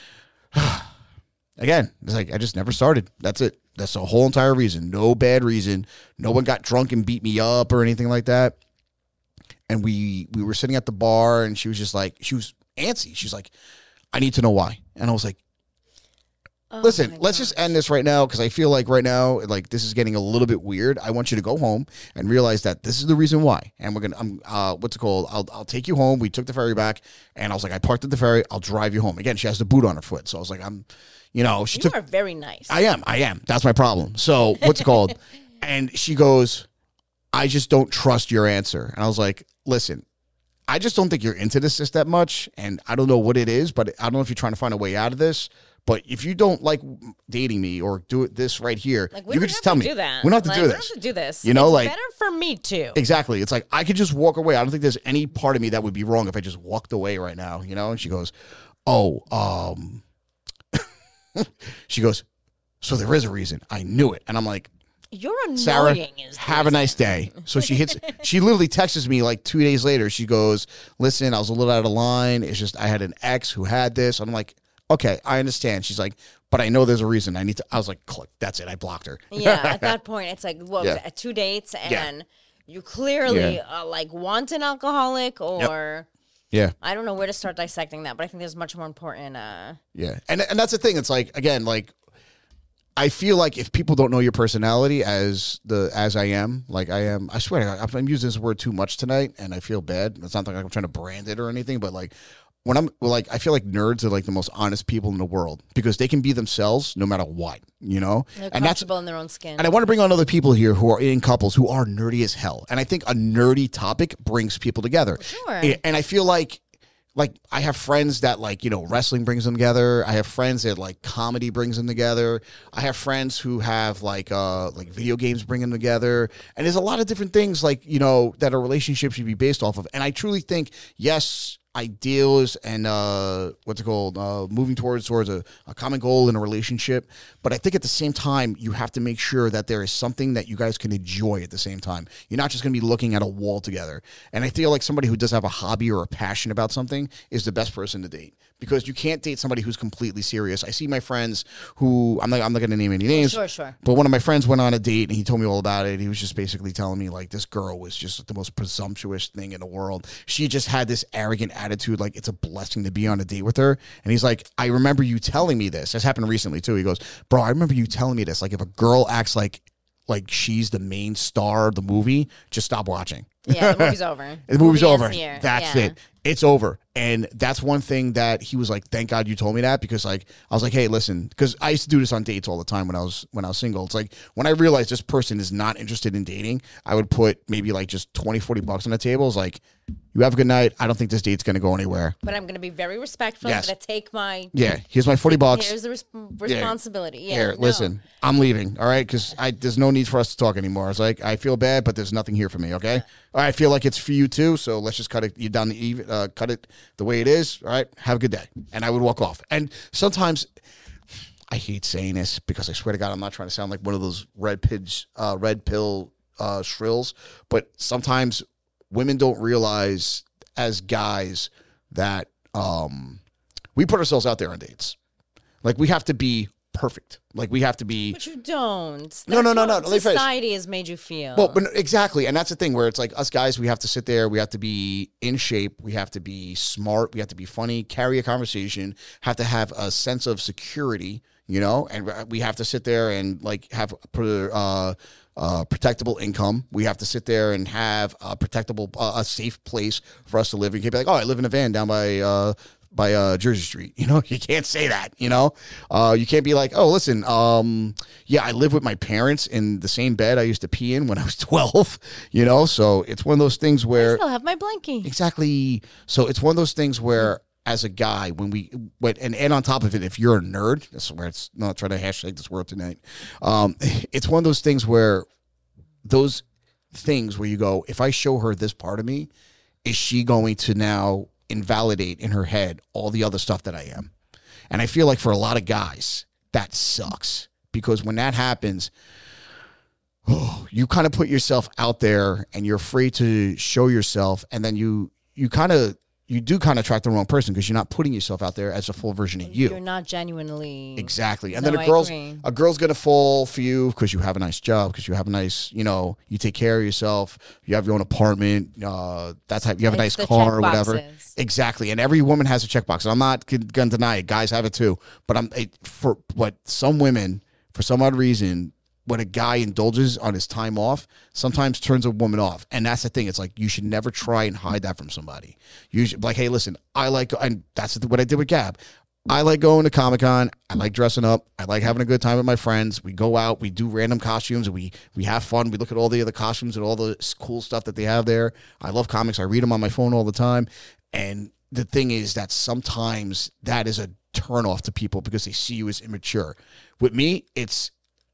again, it's like, I just never started. That's it. That's the whole entire reason. No bad reason. No one got drunk and beat me up or anything like that. And we we were sitting at the bar, and she was just like, she was antsy. She's like, "I need to know why." And I was like, Oh listen, my let's gosh. just end this right now, because I feel like right now, like this is getting a little bit weird. I want you to go home and realize that this is the reason why. And we're gonna, I'm, uh, what's it called? I'll, I'll take you home. We took the ferry back, and I was like, I parked at the ferry. I'll drive you home. Again, she has the boot on her foot, so I was like, I'm, you know, she You took. are very nice. I am, I am. That's my problem. So what's it called? And she goes, "I just don't trust your answer." And I was like, listen, I just don't think you're into this just that much, and I don't know what it is, but I don't know if you're trying to find a way out of this. But if you don't like dating me or do it this right here, Like, we you don't could just have tell to me. do that. We don't have to Like, do we this. don't have to do this. You know, It's like- better for me too. Exactly. It's like I could just walk away. I don't think there's any part of me that would be wrong if I just walked away right now, you know? And she goes, "Oh, um," she goes, "So there is a reason. I knew it." And I'm like, You're annoying. "Sarah, is have a this. nice day." So she hits, she literally texts me like two days later. She goes, "Listen, I was a little out of line. It's just I had an ex who had this." I'm like, "Okay, I understand." She's like, "But I know there's a reason. I need to." I was like, "Click. That's it. I blocked her." Yeah, at that point, it's like, what was Yeah. it, two dates, and Yeah. you clearly Yeah. uh, like want an alcoholic, or Yeah. I don't know where to start dissecting that, but I think there's much more important. Uh, Yeah. And and that's the thing. It's like, again, like I feel like if people don't know your personality as the as I am, like I am, I swear to God, I'm using this word too much tonight, and I feel bad. It's not like I'm trying to brand it or anything, but like when I'm well, like, I feel like nerds are like the most honest people in the world because they can be themselves no matter what, you know? they're And that's comfortable in their own skin. and I want to bring on other people here who are in couples who are nerdy as hell. And I think a nerdy topic brings people together. Sure. A- And I feel like, like I have friends that like, you know, wrestling brings them together. I have friends that like comedy brings them together. I have friends who have like, uh, like video games bring them together. And there's a lot of different things like, you know, that a relationship should be based off of. And I truly think, yes, ideals and uh, what's it called, uh, moving towards towards a, a common goal in a relationship. But I think at the same time, you have to make sure that there is something that you guys can enjoy at the same time. You're not just going to be looking at a wall together. And I feel like somebody who does have a hobby or a passion about something is the best person to date, because you can't date somebody who's completely serious. I see my friends who, I'm not, I'm not going to name any names. Sure, sure. But one of my friends went on a date and he told me all about it. He was just basically telling me, like, this girl was just the most presumptuous thing in the world. She just had this arrogant attitude, like it's a blessing to be on a date with her. And he's like, I remember you telling me this. This happened recently too. He goes, bro, I remember you telling me this. Like, if a girl acts like like she's the main star of the movie, just stop watching. Yeah, the movie's over. The movie's Movie over. ends here. That's Yeah. it. It's over. And that's one thing that he was like, thank God you told me that, because like I was like, hey, listen, because I used to do this on dates all the time when I was when I was single. It's like when I realized this person is not interested in dating, I would put maybe like just twenty, forty bucks on the table. It's like, you have a good night. I don't think this date's gonna go anywhere. But I'm going to be very respectful. Yes. I'm going to take my... Yeah, here's my forty bucks. Here's the res- responsibility. Yeah, Here, no. listen, I'm leaving, all right? Because I there's no need for us to talk anymore. It's like, I feel bad, but there's nothing here for me, okay? I feel like it's for you too, so let's just cut it you down the even, uh, cut it the way it is, all right? Have a good day. And I would walk off. And sometimes, I hate saying this because I swear to God, I'm not trying to sound like one of those red pill, uh, red pill uh, shrills, but sometimes women don't realize as guys that um, we put ourselves out there on dates. Like, we have to be perfect. Like, we have to be... But you don't. That's No, no, no, no. what Let me finish. society has made you feel. Well, but exactly. And that's the thing where it's like us guys, we have to sit there. We have to be in shape. We have to be smart. We have to be funny, carry a conversation, have to have a sense of security, you know, and we have to sit there and like have uh, uh, protectable income. We have to sit there and have a protectable, uh, a safe place for us to live. You can't be like, oh, I live in a van down by, uh, by uh, Jersey Street. You know, you can't say that, you know. Uh, you can't be like, oh, listen, um, yeah, I live with my parents in the same bed I used to pee in when I was twelve, you know. So it's one of those things I where... still have my blankie. Exactly. So it's one of those things where as a guy, when we... When, and, and on top of it, if you're a nerd, that's where it's not trying to hashtag this word tonight. Um, it's one of those things where those things where you go, if I show her this part of me, is she going to now invalidate in her head all the other stuff that I am? And I feel like for a lot of guys, that sucks, because when that happens, oh, you kind of put yourself out there and you're afraid to show yourself, and then you you kind of you do kind of attract the wrong person because you're not putting yourself out there as a full version of you. You're not genuinely... Exactly. And No, then a I girl's agree. a girl's gonna fall for you because you have a nice job, because you have a nice, you know, you take care of yourself, you have your own apartment, uh, that type, you have a It's nice the car check or whatever. boxes. Exactly. And every woman has a checkbox. And I'm not g- gonna deny it. Guys have it too. But I'm it, for what some women, for some odd reason, when a guy indulges on his time off, sometimes turns a woman off. And that's the thing. It's like, you should never try and hide that from somebody. You should, like, hey, listen, I like, and that's what I did with Gab. I like going to Comic-Con. I like dressing up. I like having a good time with my friends. We go out. We do random costumes. And we we have fun. We look at all the other costumes and all the s- cool stuff that they have there. I love comics. I read them on my phone all the time. And the thing is that sometimes that is a turnoff to people because they see you as immature. With me, it's...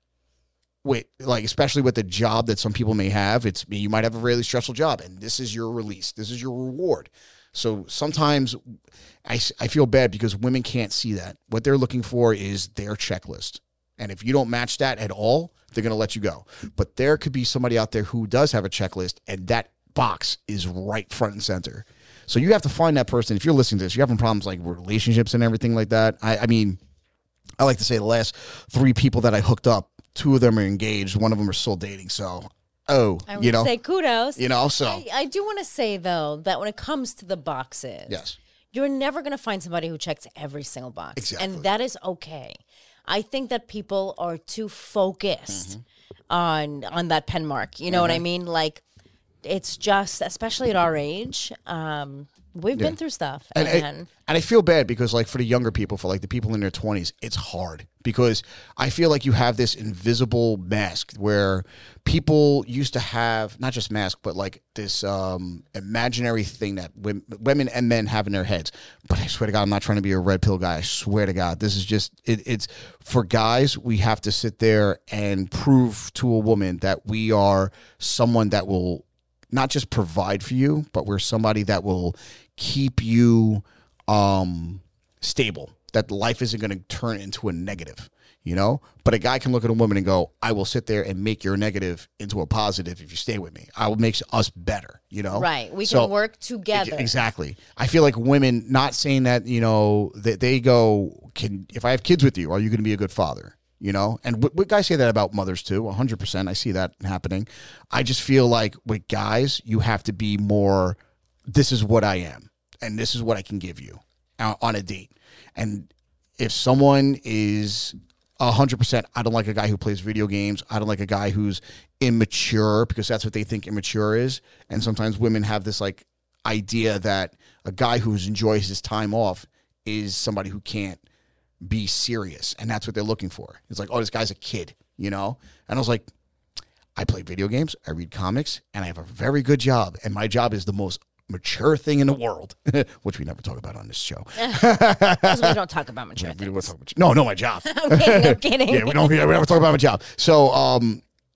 Wait, like, especially with the job that some people may have, it's you might have a really stressful job, and this is your release. This is your reward. So sometimes I, I feel bad because women can't see that. What they're looking for is their checklist. And if you don't match that at all, they're going to let you go. But there could be somebody out there who does have a checklist, and that box is right front and center. So you have to find that person. If you're listening to this, you're having problems like relationships and everything like that. I, I mean, I like to say the last three people that I hooked up, two of them are engaged. One of them are still dating. So, oh, I would you know, say kudos. you know, so I, I do want to say, though, that when it comes to the boxes, yes, you're never going to find somebody who checks every single box. Exactly. And that is okay. I think that people are too focused Mm-hmm. on on that pen mark. You know what I mean? Like, it's just, especially at our age, um, we've been through stuff. And, And, and and I feel bad because, like, for the younger people, for like the people in their twenties, it's hard because I feel like you have this invisible mask where people used to have not just mask, but like this um, imaginary thing that women, women and men have in their heads. But I swear to God, I'm not trying to be a red pill guy. I swear to God, this is just it, it's for guys. We have to sit there and prove to a woman that we are someone that will not just provide for you, but we're somebody that will keep you um, stable, that life isn't going to turn into a negative, you know? But a guy can look at a woman and go, I will sit there and make your negative into a positive if you stay with me. I will make us better, you know? Right. We So- can work together. Exactly. I feel like women, not saying that, you know, that they go, can if I have kids with you, are you going to be a good father? You know, and w- w- guys say that about mothers too, one hundred percent. I see that happening. I just feel like with guys, you have to be more, this is what I am, and this is what I can give you uh, on a date. And if someone is one hundred percent, I don't like a guy who plays video games. I don't like a guy who's immature, because that's what they think immature is. And sometimes women have this like idea that a guy who enjoys his time off is somebody who can't be serious, and that's what they're looking for. It's like, oh, this guy's a kid, you know? And I was like, I play video games, I read comics, and I have a very good job, and my job is the most mature thing in the world, which we never talk about on this show. Because we don't talk about mature We things. don't talk about, no, no, my job. I'm kidding. I'm kidding. Yeah, we don't we never talk about my job. So um,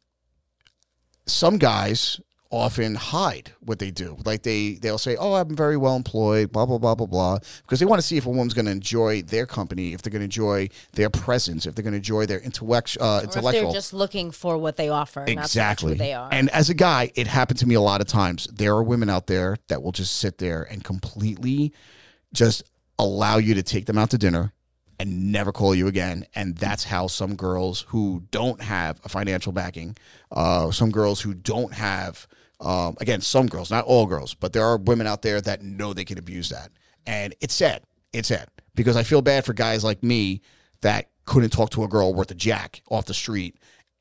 some guys often hide what they do. Like they, they'll say, oh, I'm very well employed, blah, blah, blah, blah, blah. Because they want to see if a woman's going to enjoy their company, if they're going to enjoy their presence, if they're going to enjoy their intellect, uh, Or if intellectual. they're just looking for what they offer, not so much Exactly. who they are. And as a guy, it happened to me a lot of times. There are women out there that will just sit there and completely just allow you to take them out to dinner and never call you again. And that's how some girls who don't have a financial backing, uh, some girls who don't have, um, again, some girls, not all girls, but there are women out there that know they can abuse that. And it's sad. It's sad. Because I feel bad for guys like me that couldn't talk to a girl worth a jack off the street,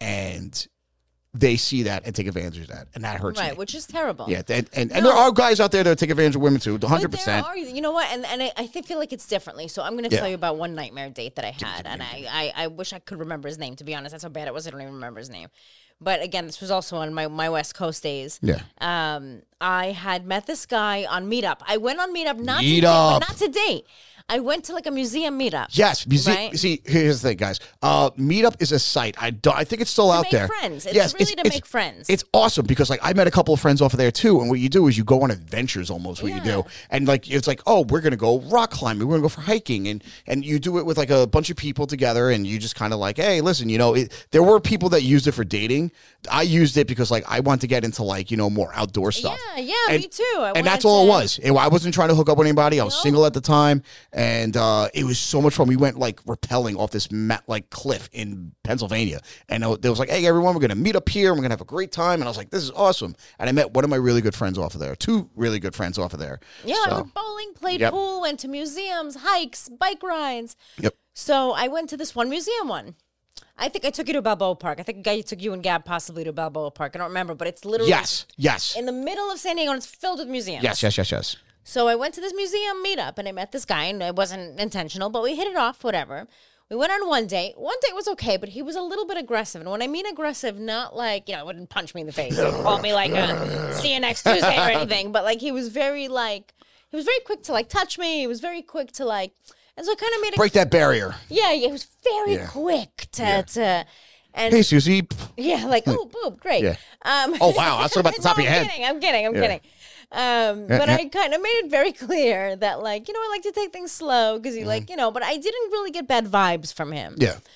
and they see that and take advantage of that, and that hurts right, me. which is terrible. Yeah, and, and, and No. there are guys out there that take advantage of women too, one hundred But percent. there are, you know what? And and I, I think- feel like it's differently. So I'm going to Yeah. tell you about one nightmare date that I had, and I, I I wish I could remember his name. To be honest, that's how bad it was. I don't even remember his name. But again, this was also on my, my West Coast days. Yeah. Um, I had met this guy on Meetup. I went on Meetup not to Meetup. date, but not to date. I went to like a museum meetup. Yes, muse- Right? see, here's the thing, guys. Uh, Meetup is a site. I don't, I think it's still To out make there. friends. It's yes, really to make friends. It's awesome because like I met a couple of friends off of there too, and what you do is you go on adventures almost. What you Yeah. do, and like it's like, oh, we're gonna go rock climbing, we're gonna go for hiking, and and you do it with like a bunch of people together, and you just kind of like, hey, listen, you know, it, there were people that used it for dating. I used it because like I wanted to get into like you know more outdoor stuff. Yeah, yeah, and, me too. I and that's wanted all it to- was. It- I wasn't trying to hook up with anybody. I was No. single at the time, and uh, it was so much fun. We went like rappelling off this mat, like cliff in Pennsylvania, and it was like, "Hey, everyone, we're gonna meet up here. and We're gonna have a great time." And I was like, "This is awesome!" And I met one of my really good friends off of there, two really good friends off of there. Yeah, So, I went bowling, played Yep. pool, went to museums, hikes, bike rides. Yep. So I went to this one museum one. I think I took you to Balboa Park. I think a guy took you and Gab possibly to Balboa Park. I don't remember, but it's literally Yes, yes, in the middle of San Diego, and it's filled with museums. yes, yes, yes, yes. So I went to this museum meetup, and I met this guy, and it wasn't intentional, but we hit it off, whatever. We went on one date. One date was okay, but he was a little bit aggressive. And when I mean aggressive, not like, you know, wouldn't punch me in the face or call me like a see you next Tuesday or anything, but like he was very like, he was very quick to like touch me. He was very quick to like, and so it kind of made it, Break that barrier. yeah, he was very Yeah. quick to, to and Hey, Susie. yeah, like, oh, boob, great. Yeah. Um, Oh, wow, that's about the top no, of your I'm head. Kidding, I'm kidding. I'm Yeah. kidding. Um, but I kind of made it very clear that, like, you know, I like to take things slow because he, like, you know, but I didn't really get bad vibes from him. Mm-hmm. Yeah.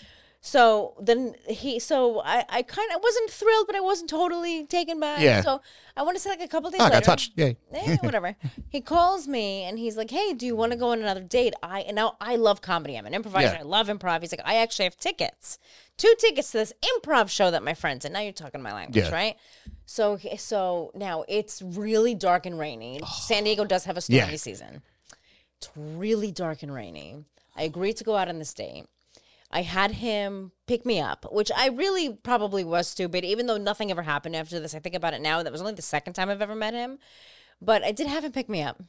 So then he, so I, I kind of wasn't thrilled, but I wasn't totally taken back. Yeah. So I want to say, like, a couple days Oh, I later. got touched. Yay. Eh, whatever. He calls me and he's like, "Hey, do you want to go on another date?" I and now I love comedy. I'm an improviser. Yeah. I love improv. He's like, "I actually have tickets, two tickets to this improv show that my friends." And now you're talking my language, Yeah. right? So, so now it's really dark and rainy. San Diego does have a stormy Yeah. season. It's really dark and rainy. I agreed to go out on this date. I had him pick me up, which I really probably was stupid, even though nothing ever happened after this. I think about it now. That was only the second time I've ever met him. But I did have him pick me up.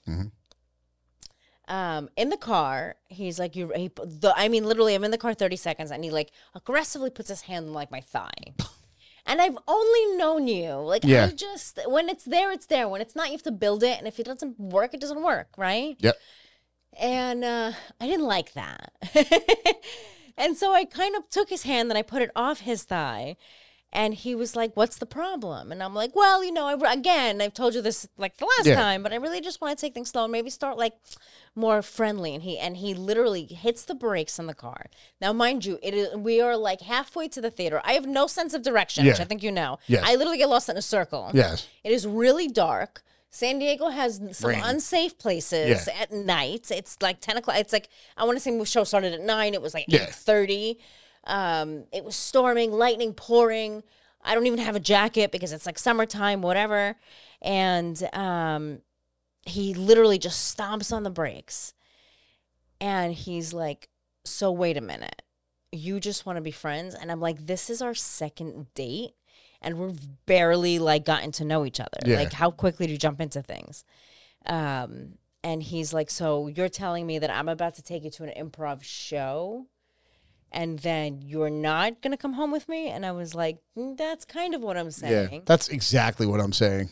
Um, in the car, he's like, "You." He, the, I mean, literally, I'm in the car thirty seconds, and he like aggressively puts his hand on like my thigh. And I've only known you, like Yeah. I just when it's there, it's there. When it's not, you have to build it. And if it doesn't work, it doesn't work, right? Yep. And uh, I didn't like that. And so I kind of took his hand and I put it off his thigh. And he was like, what's the problem? And I'm like, well, you know, I, again, I've told you this like the last Yeah. time, but I really just want to take things slow and maybe start like more friendly. And he and he literally hits the brakes in the car. Now, mind you, it is we are like halfway to the theater. I have no sense of direction, which Yeah. I think you know. Yes. I literally get lost in a circle. Yes. It is really dark. San Diego has some Rain. unsafe places Yeah. at night. It's like ten o'clock. It's like, I want to say the show started at nine. It was like Yeah. eight thirty. Um, it was storming, lightning pouring. I don't even have a jacket because it's like summertime, whatever. And um, he literally just stomps on the brakes. And he's like, so wait a minute. You just want to be friends? And I'm like, this is our second date. And we've barely like gotten to know each other. Yeah. Like, how quickly do you jump into things? Um, and he's like, so you're telling me that I'm about to take you to an improv show and then you're not going to come home with me? And I was like, mm, that's kind of what I'm saying. Yeah. That's exactly what I'm saying.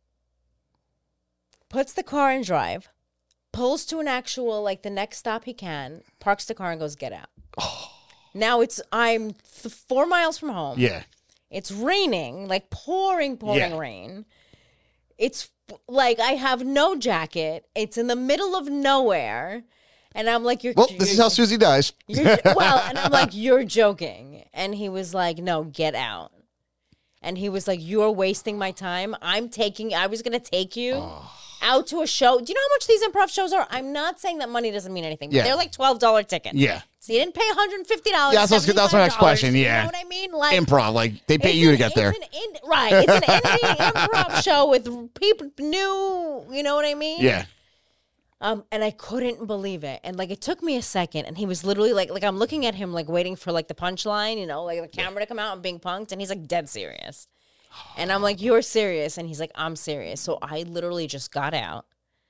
Puts the car in drive, pulls to an actual, like the next stop he can, parks the car and goes, get out. Oh. Now it's, I'm th- four miles from home. Yeah. It's raining, like pouring, pouring Yeah. rain. It's like I have no jacket. It's in the middle of nowhere. And I'm like, you're Well, this is how Susie dies. You're, well, and I'm like, you're joking. And he was like, no, get out. And he was like, you're wasting my time. I'm taking, I was going to take you Oh. out to a show. Do you know how much these improv shows are? I'm not saying that money doesn't mean anything, but Yeah. they're like twelve dollars tickets. Yeah. So you didn't pay one hundred fifty dollars. Yeah, that's, that's my next question. You Yeah. know what I mean? Like, Improv, like they pay it's you an- to get there. It's an in, right. It's an indie improv show with people new, you know what I mean? Yeah. Um, and I couldn't believe it. And like it took me a second, and he was literally like, like I'm looking at him like waiting for like the punchline, you know, like the camera to come out and being punked, and he's like dead serious. And I'm like, you're serious? And he's like, I'm serious. So I literally just got out,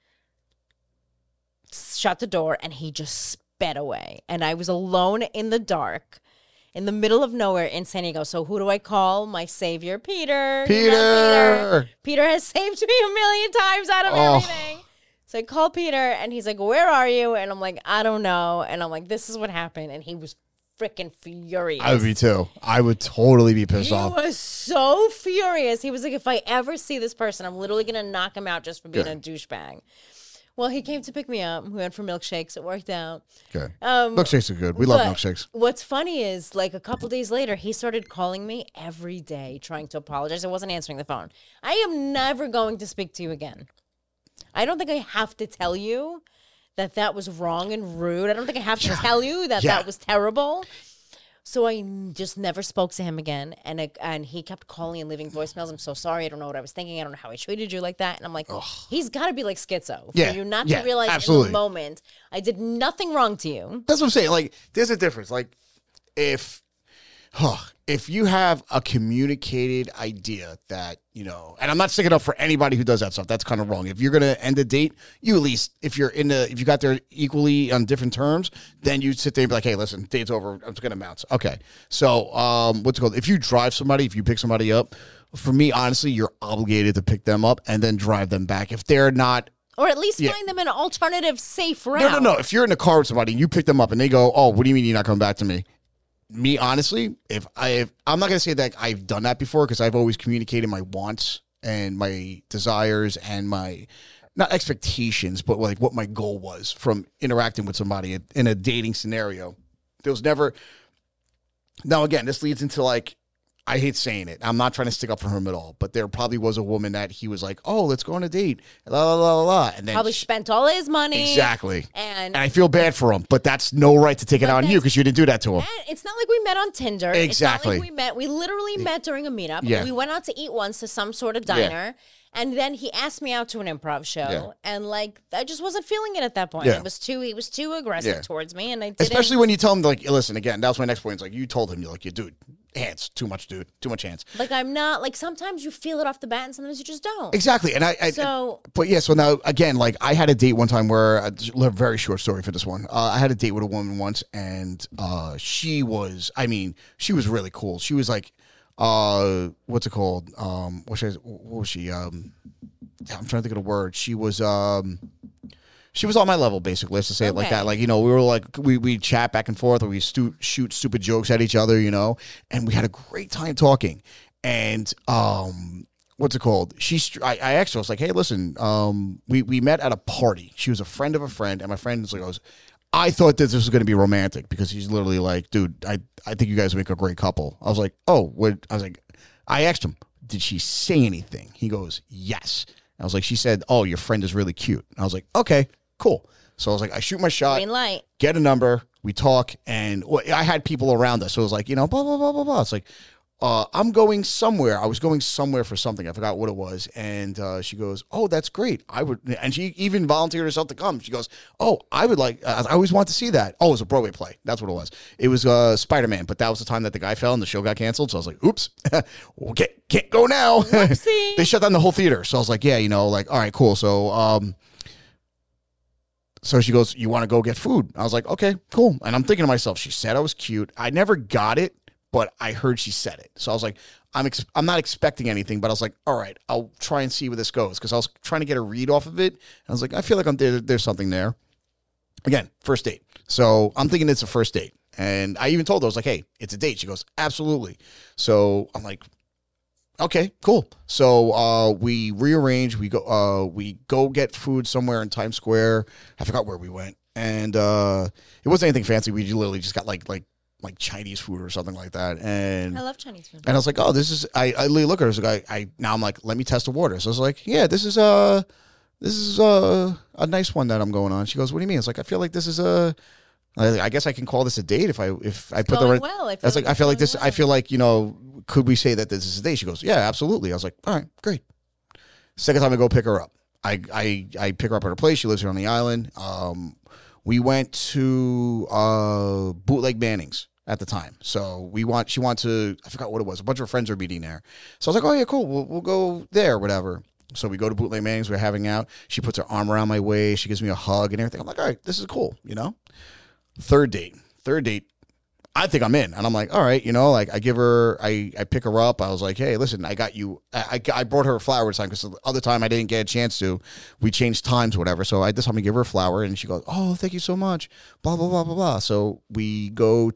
shut the door, and he just sped away. And I was alone in the dark, in the middle of nowhere in San Diego. So who do I call? My savior, Peter. You know Peter. Peter. Peter has saved me a million times out of Oh. everything. So I call Peter, and he's like, where are you? And I'm like, I don't know. And I'm like, this is what happened. And he was freaking furious. I would be too. I would totally be pissed He off. was so furious. He was like, if I ever see this person, I'm literally going to knock him out just for being Good. a douchebag. Well, he came to pick me up. We went for milkshakes. It worked out. Okay. Um, Milkshakes are good. We love but milkshakes. What's funny is, like, a couple days later, he started calling me every day trying to apologize. I wasn't answering the phone. I am never going to speak to you again. I don't think I have to tell you that that was wrong and rude. I don't think I have to tell you that Yeah. that was terrible. So I n- just never spoke to him again. And it, and he kept calling and leaving voicemails. I'm so sorry. I don't know what I was thinking. I don't know how I treated you like that. And I'm like, he's got to be like schizo for Yeah, you not yeah, to realize absolutely. in the moment I did nothing wrong to you. That's what I'm saying. Like, there's a difference. Like, if, huh, if you have a communicated idea that, you know, and I'm not sticking up for anybody who does that stuff. That's kind of wrong. If you're going to end a date, you at least, if you're in the, if you got there equally on different terms, then you sit there and be like, hey, listen, date's over. I'm just going to bounce. Okay. So, um, what's it called? If you drive somebody, if you pick somebody up, for me, honestly, you're obligated to pick them up and then drive them back. If they're not, Or at least Yeah. find them an alternative safe route. no, no, no. If you're in the car with somebody and you pick them up and they go, oh, what do you mean you're not coming back to me? Me, honestly, if I, if, I'm not going to say that I've done that before because I've always communicated my wants and my desires and my, not expectations, but like what my goal was from interacting with somebody in a dating scenario. There was never, now again, this leads into like, I hate saying it. I'm not trying to stick up for him at all, but there probably was a woman that he was like, oh, let's go on a date, la, la, la, la, la. And then Probably she- spent all his money. exactly. And, And I feel bad for him, but that's no right to take it But out on you that's- because you didn't do that to him. and it's not like we met on Tinder. Exactly. It's not like we met. We literally met during a meetup. Yeah. We went out to eat once to some sort of Yeah. diner. And then he asked me out to an improv show. Yeah. And like, I just wasn't feeling it at that point. Yeah. It was too, he was too aggressive Yeah. towards me. And I didn't. Especially when you tell him, like, listen, again, that was my next point. It's like, you told him, you're like, you dude, hands, too much, dude, too much hands. Like, I'm not, like, sometimes you feel it off the bat and sometimes you just don't. Exactly. And I, I So- but yeah, so now, again, like, I had a date one time where, a very short story for this one. Uh, I had a date with a woman once, and uh, she was, I mean, she was really cool. She was like, uh, what's it called? Um, what, should I, what was she? Um, I'm trying to think of the word. She was, um, She was on my level, basically. Let's just say it like Okay. that. Like, you know, we were like, we we chat back and forth, or we stu- shoot stupid jokes at each other, you know, and we had a great time talking. And um, what's it called? She, I, I asked her, I was like, hey, listen, um, we we met at a party. She was a friend of a friend, and my friend was like, goes, I thought that this was going to be romantic because he's literally like, dude, I I think you guys make a great couple. I was like, oh, what? I was like, I asked him, did she say anything? He goes, yes. I was like, she said, oh, your friend is really cute. I was like, okay, cool. So I was like, I shoot my shot, Green light. get a number, we talk, and well, I had people around us. So it was like, you know, blah, blah, blah, blah, blah. It's like, uh, I'm going somewhere. I was going somewhere for something. I forgot what it was. And uh, she goes, oh, that's great. I would, and she even volunteered herself to come. She goes, oh, I would like, I always want to see that. Oh, it was a Broadway play. That's what it was. It was uh, Spider-Man, but that was the time that the guy fell and the show got canceled. So I was like, oops, well, can't, can't go now. They shut down the whole theater. So I was like, yeah, you know, like, all right, cool. So, um, so she goes, you want to go get food? I was like, okay, cool. And I'm thinking to myself, she said I was cute. I never got it, but I heard she said it. So I was like, I'm ex- I'm not expecting anything, but I was like, all right, I'll try and see where this goes. Because I was trying to get a read off of it. I was like, I feel like I'm there, there's something there. Again, first date. So I'm thinking it's a first date. And I even told her, I was like, hey, it's a date. She goes, absolutely. So I'm like, okay, cool. So uh, we rearrange. We go. Uh, we go get food somewhere in Times Square. I forgot where we went, and uh, it wasn't anything fancy. We literally just got like like like Chinese food or something like that. And I love Chinese food. and I was like, oh, this is. I, I literally look at her. I was like, I, I now I'm like, let me test the water. So I was like, yeah, this is uh this is uh, a nice one that I'm going on. She goes, what do you mean? It's like I feel like this is a. I guess I can call this a date if I if I put the right. Well, I, I was like, I feel like this. I feel like, you know, could we say that this is a date? She goes, yeah, absolutely. I was like, all right, great. Second time I go pick her up. I I I pick her up at her place. She lives here on the island. Um, we went to uh Bootleg Manning's at the time. So we want she wanted to. I forgot what it was. A bunch of her friends were meeting there. So I was like, oh yeah, cool. We'll we'll go there, whatever. So we go to Bootleg Manning's. We're having out. She puts her arm around my waist. She gives me a hug and everything. I'm like, all right, this is cool. You know. Third date, third date, I think I'm in. And I'm like, all right, you know, like I give her, I, I pick her up. I was like, hey, listen, I got you. I, I, I brought her a flower this time because the other time I didn't get a chance to. We changed times, whatever. So I this time I give her a flower and she goes, oh, thank you so much. Blah, blah, blah, blah, blah. So we go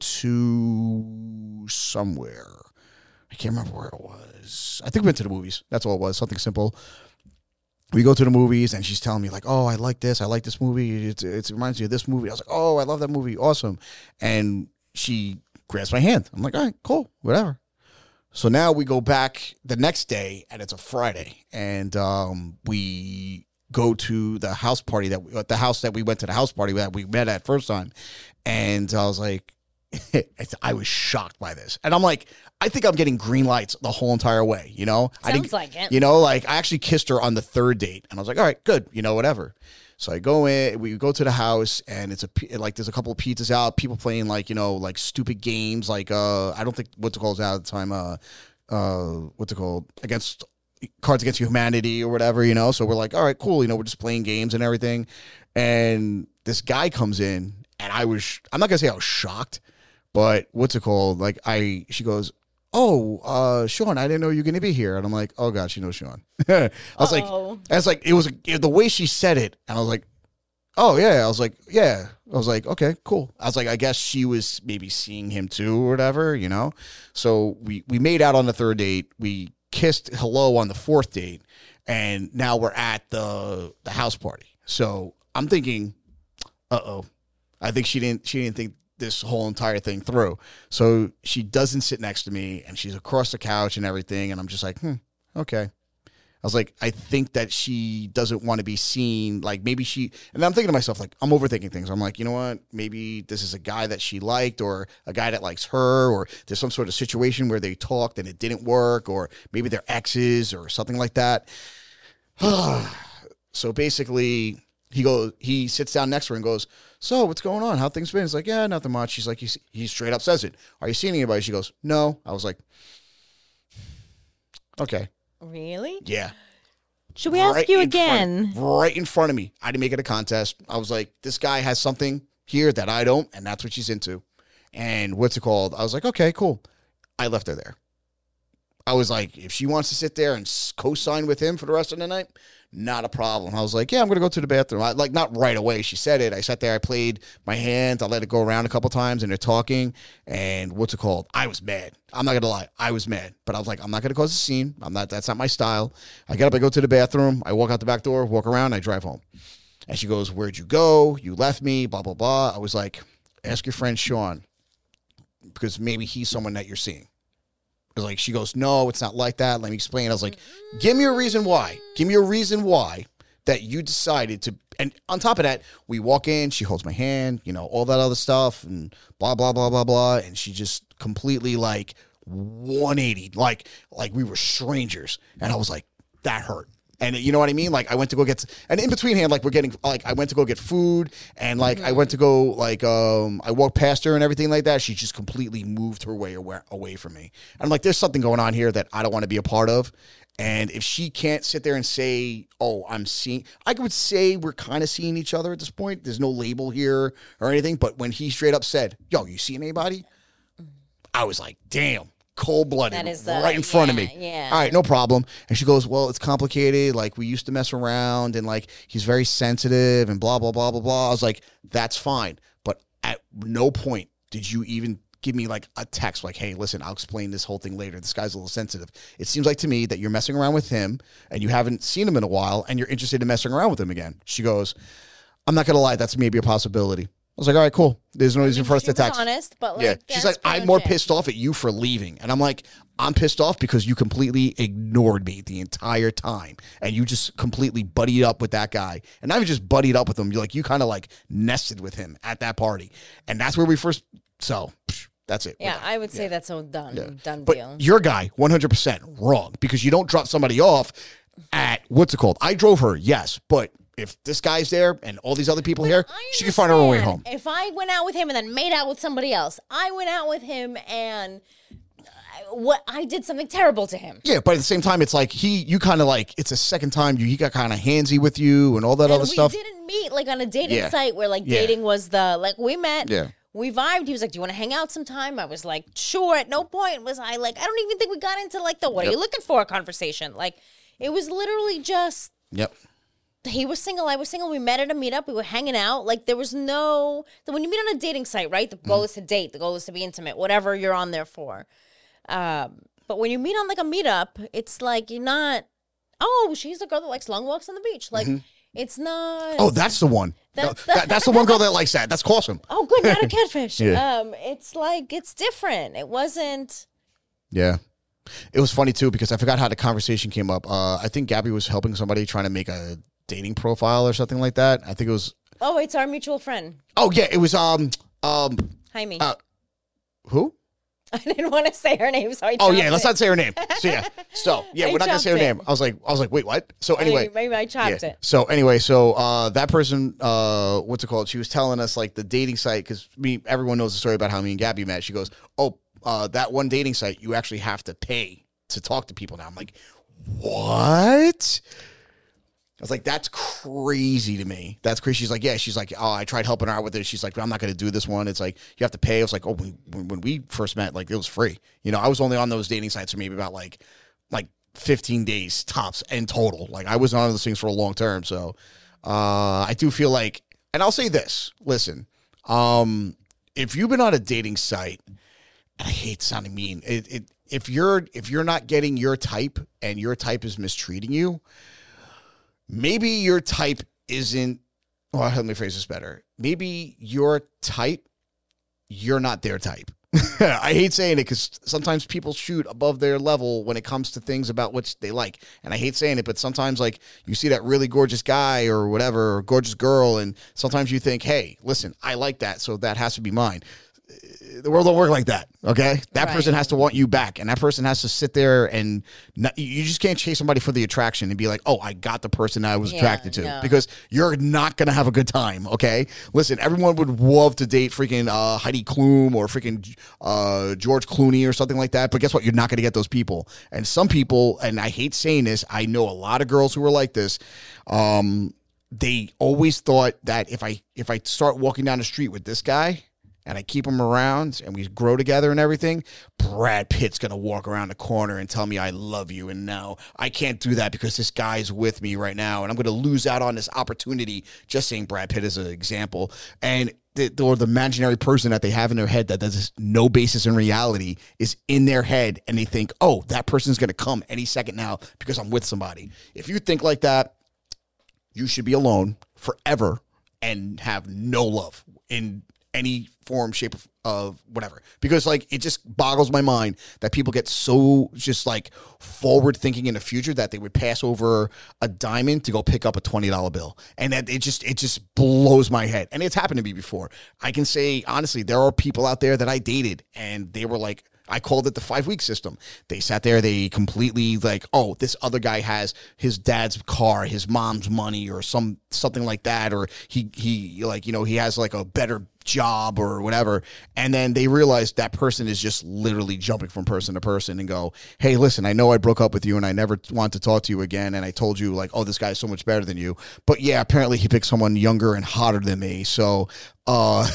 to somewhere. I can't remember where it was. I think we went to the movies. That's all it was. Something simple. We go to the movies, and she's telling me, like, oh, I like this. I like this movie. It's, it's, it reminds me of this movie. I was like, oh, I love that movie. Awesome. And she grabs my hand. I'm like, all right, cool, whatever. So now we go back the next day, and it's a Friday. And um, we go to the house party, that we, the house that we went to the house party that we met at first time. And I was like, I was shocked by this. And I'm like, I think I'm getting green lights the whole entire way, you know? Sounds I didn't, like it. You know, like I actually kissed her on the third date and I was like, all right, good, you know, whatever. So I go in, we go to the house and it's a, like, there's a couple of pizzas out, people playing like, you know, like stupid games. Like, uh, I don't think what's it called out at the time, uh, uh, what's it called? Against Cards Against Humanity or whatever, you know? So we're like, all right, cool. You know, we're just playing games and everything. And this guy comes in and I was, I'm not going to say I was shocked, but what's it called? Like I, she goes, oh, uh, Sean, I didn't know you were going to be here. And I'm like, oh God, she knows Sean. I was Uh-oh. like, I was like, it was it, the way she said it. And I was like, oh yeah. I was like, yeah. I was like, okay, cool. I was like, I guess she was maybe seeing him too or whatever, you know? So we, we made out on the third date. We kissed hello on the fourth date. And now we're at the, the house party. So I'm thinking, uh-oh, I think she didn't, she didn't think this whole entire thing through. So she doesn't sit next to me and she's across the couch and everything. And I'm just like, hmm, okay. I was like, I think that she doesn't want to be seen. Like maybe she, and I'm thinking to myself, like, I'm overthinking things. I'm like, you know what? Maybe this is a guy that she liked or a guy that likes her, or there's some sort of situation where they talked and it didn't work, or maybe they're exes or something like that. So basically he goes, he sits down next to her and goes, so what's going on? How things been? It's like, yeah, nothing much. She's like, he, he straight up says it. Are you seeing anybody? She goes, no. I was like, okay. Really? Yeah. Should we ask Right you in again? front- right in front of me. I didn't make it a contest. I was like, this guy has something here that I don't, and that's what she's into. And what's it called? I was like, okay, cool. I left her there. I was like, if she wants to sit there and s- co-sign with him for the rest of the night, not a problem. I was like, yeah, I'm going to go to the bathroom. I, like, not right away. She said it. I sat there. I played my hands. I let it go around a couple times, and they're talking. And what's it called? I was mad. I'm not going to lie. I was mad. But I was like, I'm not going to cause a scene. I'm not. That's not my style. I get up. I go to the bathroom. I walk out the back door, walk around. I drive home. And she goes, where'd you go? You left me, blah, blah, blah. I was like, ask your friend Sean, because maybe he's someone that you're seeing. I was like, she goes, no, it's not like that. Let me explain. I was like, give me a reason why. Give me a reason why that you decided to. And on top of that, we walk in, she holds my hand, you know, all that other stuff and blah, blah, blah, blah, blah. And she just completely like one eighty, like, like we were strangers. And I was like, that hurt. And you know what I mean? Like I went to go get, and in between hand, like we're getting, like I went to go get food, and like mm-hmm. I went to go, like um, I walked past her and everything like that. She just completely moved her way away, away from me. And I'm like, there's something going on here that I don't want to be a part of. And if she can't sit there and say, oh, I'm seeing, I would say we're kind of seeing each other at this point. There's no label here or anything. But when he straight up said, yo, you seeing anybody? I was like, damn. Cold-blooded, the, right in front yeah, of me. Yeah. All right, no problem. And she goes, well, it's complicated. Like, we used to mess around, and, like, he's very sensitive, and blah, blah, blah, blah, blah. I was like, that's fine. But at no point did you even give me, like, a text like, hey, listen, I'll explain this whole thing later. This guy's a little sensitive. It seems like to me that you're messing around with him, and you haven't seen him in a while, and you're interested in messing around with him again. She goes, I'm not going to lie. That's maybe a possibility. I was like, all right, cool. There's no reason I mean, for us to text. Honest, but like, yeah, she's like, I'm more pissed off at you for leaving, and I'm like, I'm pissed off because you completely ignored me the entire time, and you just completely buddied up with that guy, and not even just buddied up with him. You like, you kind of like nested with him at that party, and that's where we first. So that's it. Yeah, I would say yeah. that's a done yeah. done but deal. Your guy, one hundred percent wrong, because you don't drop somebody off at what's it called? I drove her, yes, but. If this guy's there and all these other people here, she can find her own way home. If I went out with him and then made out with somebody else, I went out with him and what I did something terrible to him. Yeah, but at the same time, it's like he, you kind of like, it's a second time you, he got kind of handsy with you and all that and other we stuff. We didn't meet like on a dating yeah. site where like yeah. dating was the, like we met. Yeah. We vibed. He was like, do you want to hang out sometime? I was like, sure. At no point was I like, I don't even think we got into like the, what yep. are you looking for conversation. Like it was literally just. Yep. He was single, I was single, we met at a meetup, we were hanging out. Like, there was no... When you meet on a dating site, right, the goal mm. is to date, the goal is to be intimate, whatever you're on there for. Um, but when you meet on, like, a meetup, it's like you're not... Oh, she's a girl that likes long walks on the beach. Like, mm-hmm. it's not... Oh, that's the one. That's the, that, that's the one girl that likes that. That's awesome. Oh, good, not a catfish. yeah. Um, it's like, it's different. It wasn't... Yeah. It was funny, too, because I forgot how the conversation came up. Uh, I think Gabby was helping somebody trying to make a... dating profile or something like that. I think it was. Oh, it's our mutual friend. Oh yeah, it was. Um, um. Jaime. Uh, who? I didn't want to say her name, so I. Oh yeah, let's it. not say her name. So yeah, so yeah, I we're not gonna say her it. name. I was like, I was like, wait, what? So anyway, maybe, maybe I chopped yeah. it. So anyway, so uh, that person, uh, what's it called? She was telling us like the dating site because me, everyone knows the story about how me and Gabby met. She goes, oh, uh, that one dating site, you actually have to pay to talk to people now. I'm like, what? I was like, that's crazy to me. That's crazy. She's like, yeah. She's like, oh, I tried helping her out with it. She's like, I'm not going to do this one. It's like, you have to pay. I was like, oh, when, when we first met, like, it was free. You know, I was only on those dating sites for maybe about like, like fifteen days tops in total. Like, I wasn't on those things for a long term. So uh, I do feel like, and I'll say this, listen, um, if you've been on a dating site, and I hate sounding mean, it, it if you're if you're not getting your type and your type is mistreating you, maybe your type isn't, well, let me phrase this better. Maybe your type, you're not their type. I hate saying it because sometimes people shoot above their level when it comes to things about what they like. And I hate saying it, but sometimes like you see that really gorgeous guy or whatever, or gorgeous girl, and sometimes you think, hey, listen, I like that, so that has to be mine. The world don't work like that, okay? That right. person has to want you back, and that person has to sit there and not, you just can't chase somebody for the attraction and be like, oh, I got the person I was yeah, attracted to, no. because you're not going to have a good time, okay? Listen, everyone would love to date freaking uh, Heidi Klum or freaking uh, George Clooney or something like that, but guess what? You're not going to get those people. And some people, and I hate saying this, I know a lot of girls who were like this, um, they always thought that if I if I start walking down the street with this guy, and I keep him around and we grow together and everything, Brad Pitt's going to walk around the corner and tell me I love you. And now I can't do that because this guy's with me right now. And I'm going to lose out on this opportunity, just saying Brad Pitt as an example. And the, or the imaginary person that they have in their head that does no basis in reality is in their head. And they think, oh, that person's going to come any second now because I'm with somebody. If you think like that, you should be alone forever and have no love in any form, shape, of whatever. Because, like, it just boggles my mind that people get so just, like, forward thinking in the future that they would pass over a diamond to go pick up a twenty dollar bill. And that it just it just blows my head. And it's happened to me before. I can say, honestly, there are people out there that I dated, and they were like, I called it the five-week system. They sat there, they completely like, oh, this other guy has his dad's car, his mom's money, or some something like that, or he he like, you know, he has like a better job or whatever. And then they realize that person is just literally jumping from person to person and go, hey, listen, I know I broke up with you and I never want to talk to you again. And I told you like, oh, this guy is so much better than you. But yeah, apparently he picked someone younger and hotter than me. So uh,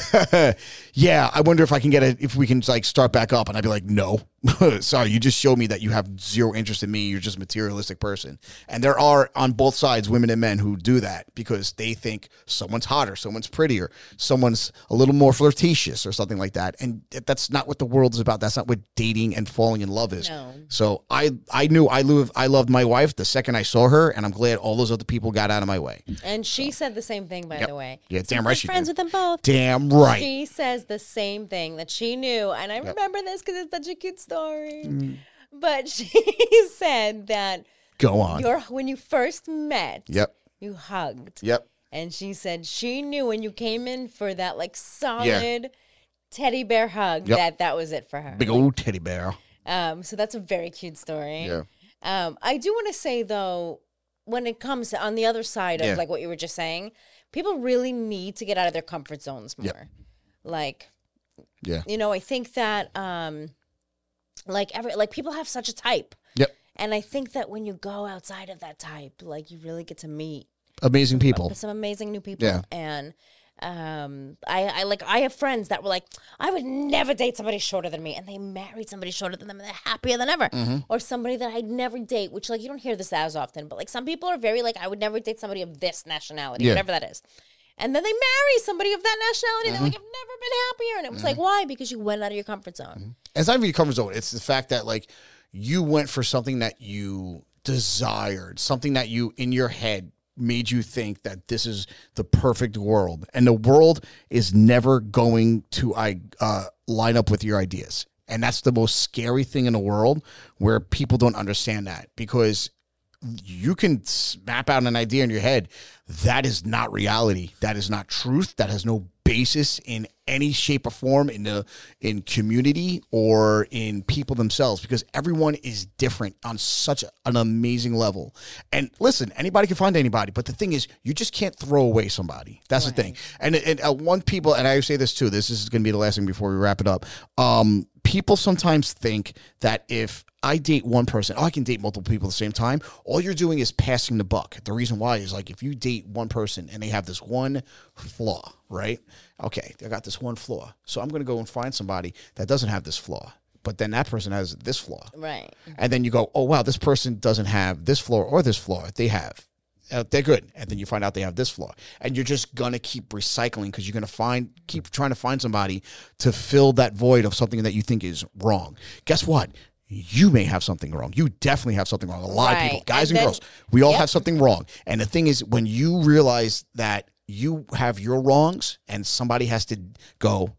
yeah, I wonder if I can get it, if we can like start back up. And I'd be like, no, sorry, you just showed me that you have zero interest in me. You're just a materialistic person. And there are on both sides, women and men who do that because they think someone's hotter, someone's prettier, someone's a little more flirtatious or something like that. And that's not what the world is about. That's not what dating and falling in love is. No. So I I knew I loved, I loved my wife the second I saw her, and I'm glad all those other people got out of my way. And she so. said the same thing, by yep. the way. Yeah, so damn right she friends did. with them both. Damn right. She says the same thing, that she knew, and I yep. remember this because it's such a cute story. Mm. But she said that go on. Your, when you first met, yep. you hugged. Yep. And she said she knew when you came in for that like solid yeah. teddy bear hug yep. that that was it for her. Big like, old teddy bear. Um, so that's a very cute story. Yeah. Um, I do want to say though, when it comes to, on the other side of yeah. like what you were just saying, people really need to get out of their comfort zones more. Yep. Like, yeah, you know, I think that um, like every like people have such a type. Yep. And I think that when you go outside of that type, like you really get to meet amazing people, some amazing new people. Yeah. And um, I, I like I have friends that were like, I would never date somebody shorter than me, and they married somebody shorter than them, and they're happier than ever. Mm-hmm. Or somebody that I'd never date, which like you don't hear this as often, but like some people are very like, I would never date somebody of this nationality, yeah. whatever that is. And then they marry somebody of that nationality. Mm-hmm. They're like, I've never been happier. And it was mm-hmm. like, why? Because you went out of your comfort zone. Mm-hmm. It's not even your comfort zone. It's the fact that like you went for something that you desired, something that you in your head made you think that this is the perfect world, and the world is never going to I uh, line up with your ideas. And that's the most scary thing in the world, where people don't understand that, because you can map out an idea in your head. That is not reality. That is not truth. That has no basis in any shape or form in the in community or in people themselves, because everyone is different on such an amazing level. And listen, anybody can find anybody, but the thing is, you just can't throw away somebody. That's right. The thing. And and uh, one people, and I say this too, this is going to be the last thing before we wrap it up. Um, people sometimes think that if I date one person, oh, I can date multiple people at the same time. All you're doing is passing the buck. The reason why is like, if you date one person and they have this one flaw, right? Okay, they got this one flaw. So I'm going to go and find somebody that doesn't have this flaw. But then that person has this flaw. Right. And then you go, oh, wow, this person doesn't have this flaw or this flaw. They have. Uh, they're good. And then you find out they have this flaw. And you're just going to keep recycling, because you're going to find, keep trying to find somebody to fill that void of something that you think is wrong. Guess what? You may have something wrong. You definitely have something wrong. A lot right. of people, guys and, and then, girls, we all yep. have something wrong. And the thing is, when you realize that you have your wrongs and somebody has to go,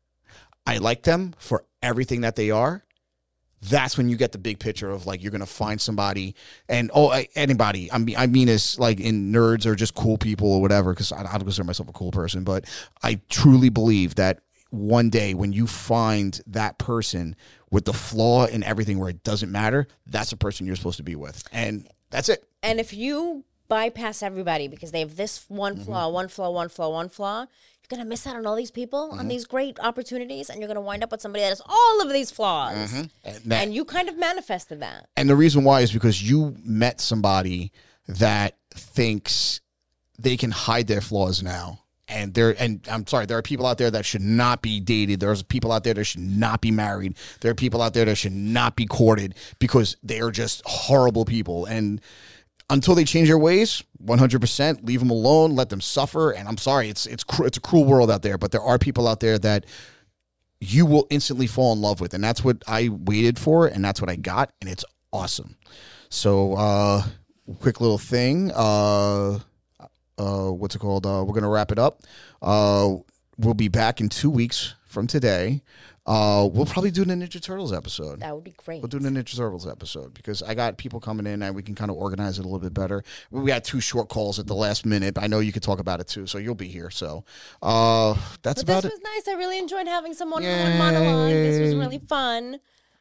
I like them for everything that they are, that's when you get the big picture of like, you're going to find somebody, and oh, anybody, I mean, I mean, as like in nerds or just cool people or whatever, because I, I don't consider myself a cool person, but I truly believe that one day when you find that person with the flaw in everything where it doesn't matter, that's the person you're supposed to be with. And that's it. And if you bypass everybody because they have this one flaw, mm-hmm. one flaw, one flaw, one flaw, you're going to miss out on all these people, mm-hmm. on these great opportunities, and you're going to wind up with somebody that has all of these flaws. Mm-hmm. And, that, and you kind of manifested that. And the reason why is because you met somebody that thinks they can hide their flaws now And there, and I'm sorry, there are people out there that should not be dated. There's people out there that should not be married. There are people out there that should not be courted because they are just horrible people. And until they change their ways, one hundred percent, leave them alone, let them suffer. And I'm sorry, it's it's cr- it's a cruel world out there, but there are people out there that you will instantly fall in love with, and that's what I waited for, and that's what I got, and it's awesome. So, uh, quick little thing. Uh, uh, what's it called? Uh, we're gonna wrap it up. Uh, we'll be back in two weeks from today. Uh, we'll probably do the Ninja Turtles episode. That would be great. We'll do the Ninja Turtles episode because I got people coming in and we can kind of organize it a little bit better. We had two short calls at the last minute. I know you could talk about it too, so you'll be here. So uh, that's but about this it. was nice. I really enjoyed having someone on monologue. This was really fun.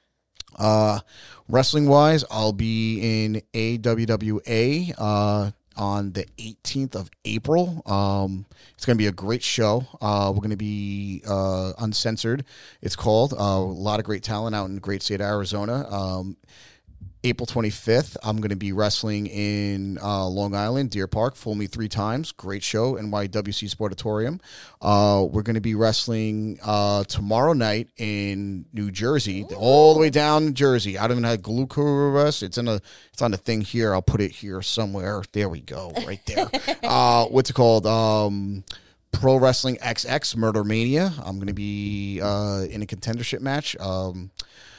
Uh, wrestling wise, I'll be in A W W A uh, on the eighteenth of April. Um, it's going to be a great show. Uh, we're going to be uh, uncensored. It's called uh, a lot of great talent out in the great state of Arizona. Um, April twenty-fifth, I'm going to be wrestling in uh, Long Island, Deer Park. Fool Me Three Times. Great show, N Y W C Sportatorium. Uh, we're going to be wrestling uh, tomorrow night in New Jersey, Ooh. all the way down in Jersey. I don't even have Glucurus. It's in a, it's on the thing here. I'll put it here somewhere. There we go, right there. uh, what's it called? Um, Pro Wrestling X X Murder Mania. I'm going to be uh, in a contendership match. Um,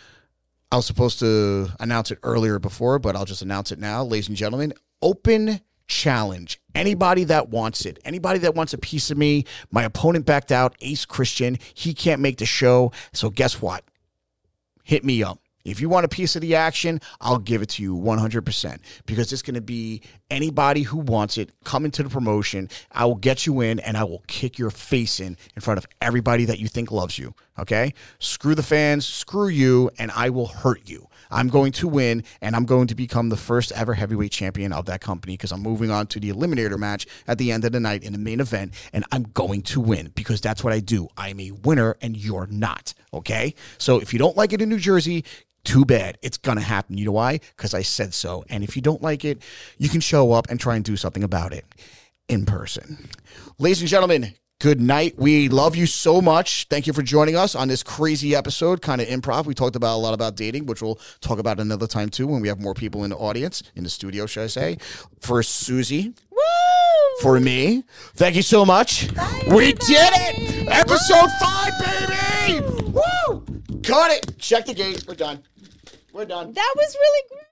I was supposed to announce it earlier before, but I'll just announce it now. Ladies and gentlemen, open challenge. Anybody that wants it, anybody that wants a piece of me, my opponent backed out, Ace Christian. He can't make the show. So guess what? Hit me up. If you want a piece of the action, I'll give it to you one hundred percent because it's going to be anybody who wants it come into the promotion. I will get you in and I will kick your face in in front of everybody that you think loves you. Okay? Screw the fans, screw you, and I will hurt you. I'm going to win, and I'm going to become the first ever heavyweight champion of that company because I'm moving on to the eliminator match at the end of the night in the main event, and I'm going to win because that's what I do. I'm a winner, and you're not. Okay? So if you don't like it in New Jersey, too bad. It's going to happen. You know why? Because I said so. And if you don't like it, you can show up and try and do something about it in person. Ladies and gentlemen, good night. We love you so much. Thank you for joining us on this crazy episode, kind of improv. We talked about a lot about dating, which we'll talk about another time too when we have more people in the audience, in the studio, should I say. For Susie. Woo! For me. Thank you so much. Bye, we everybody. did it! Episode five, baby! Woo! Got it. Check the gate. We're done. We're done. That was really great.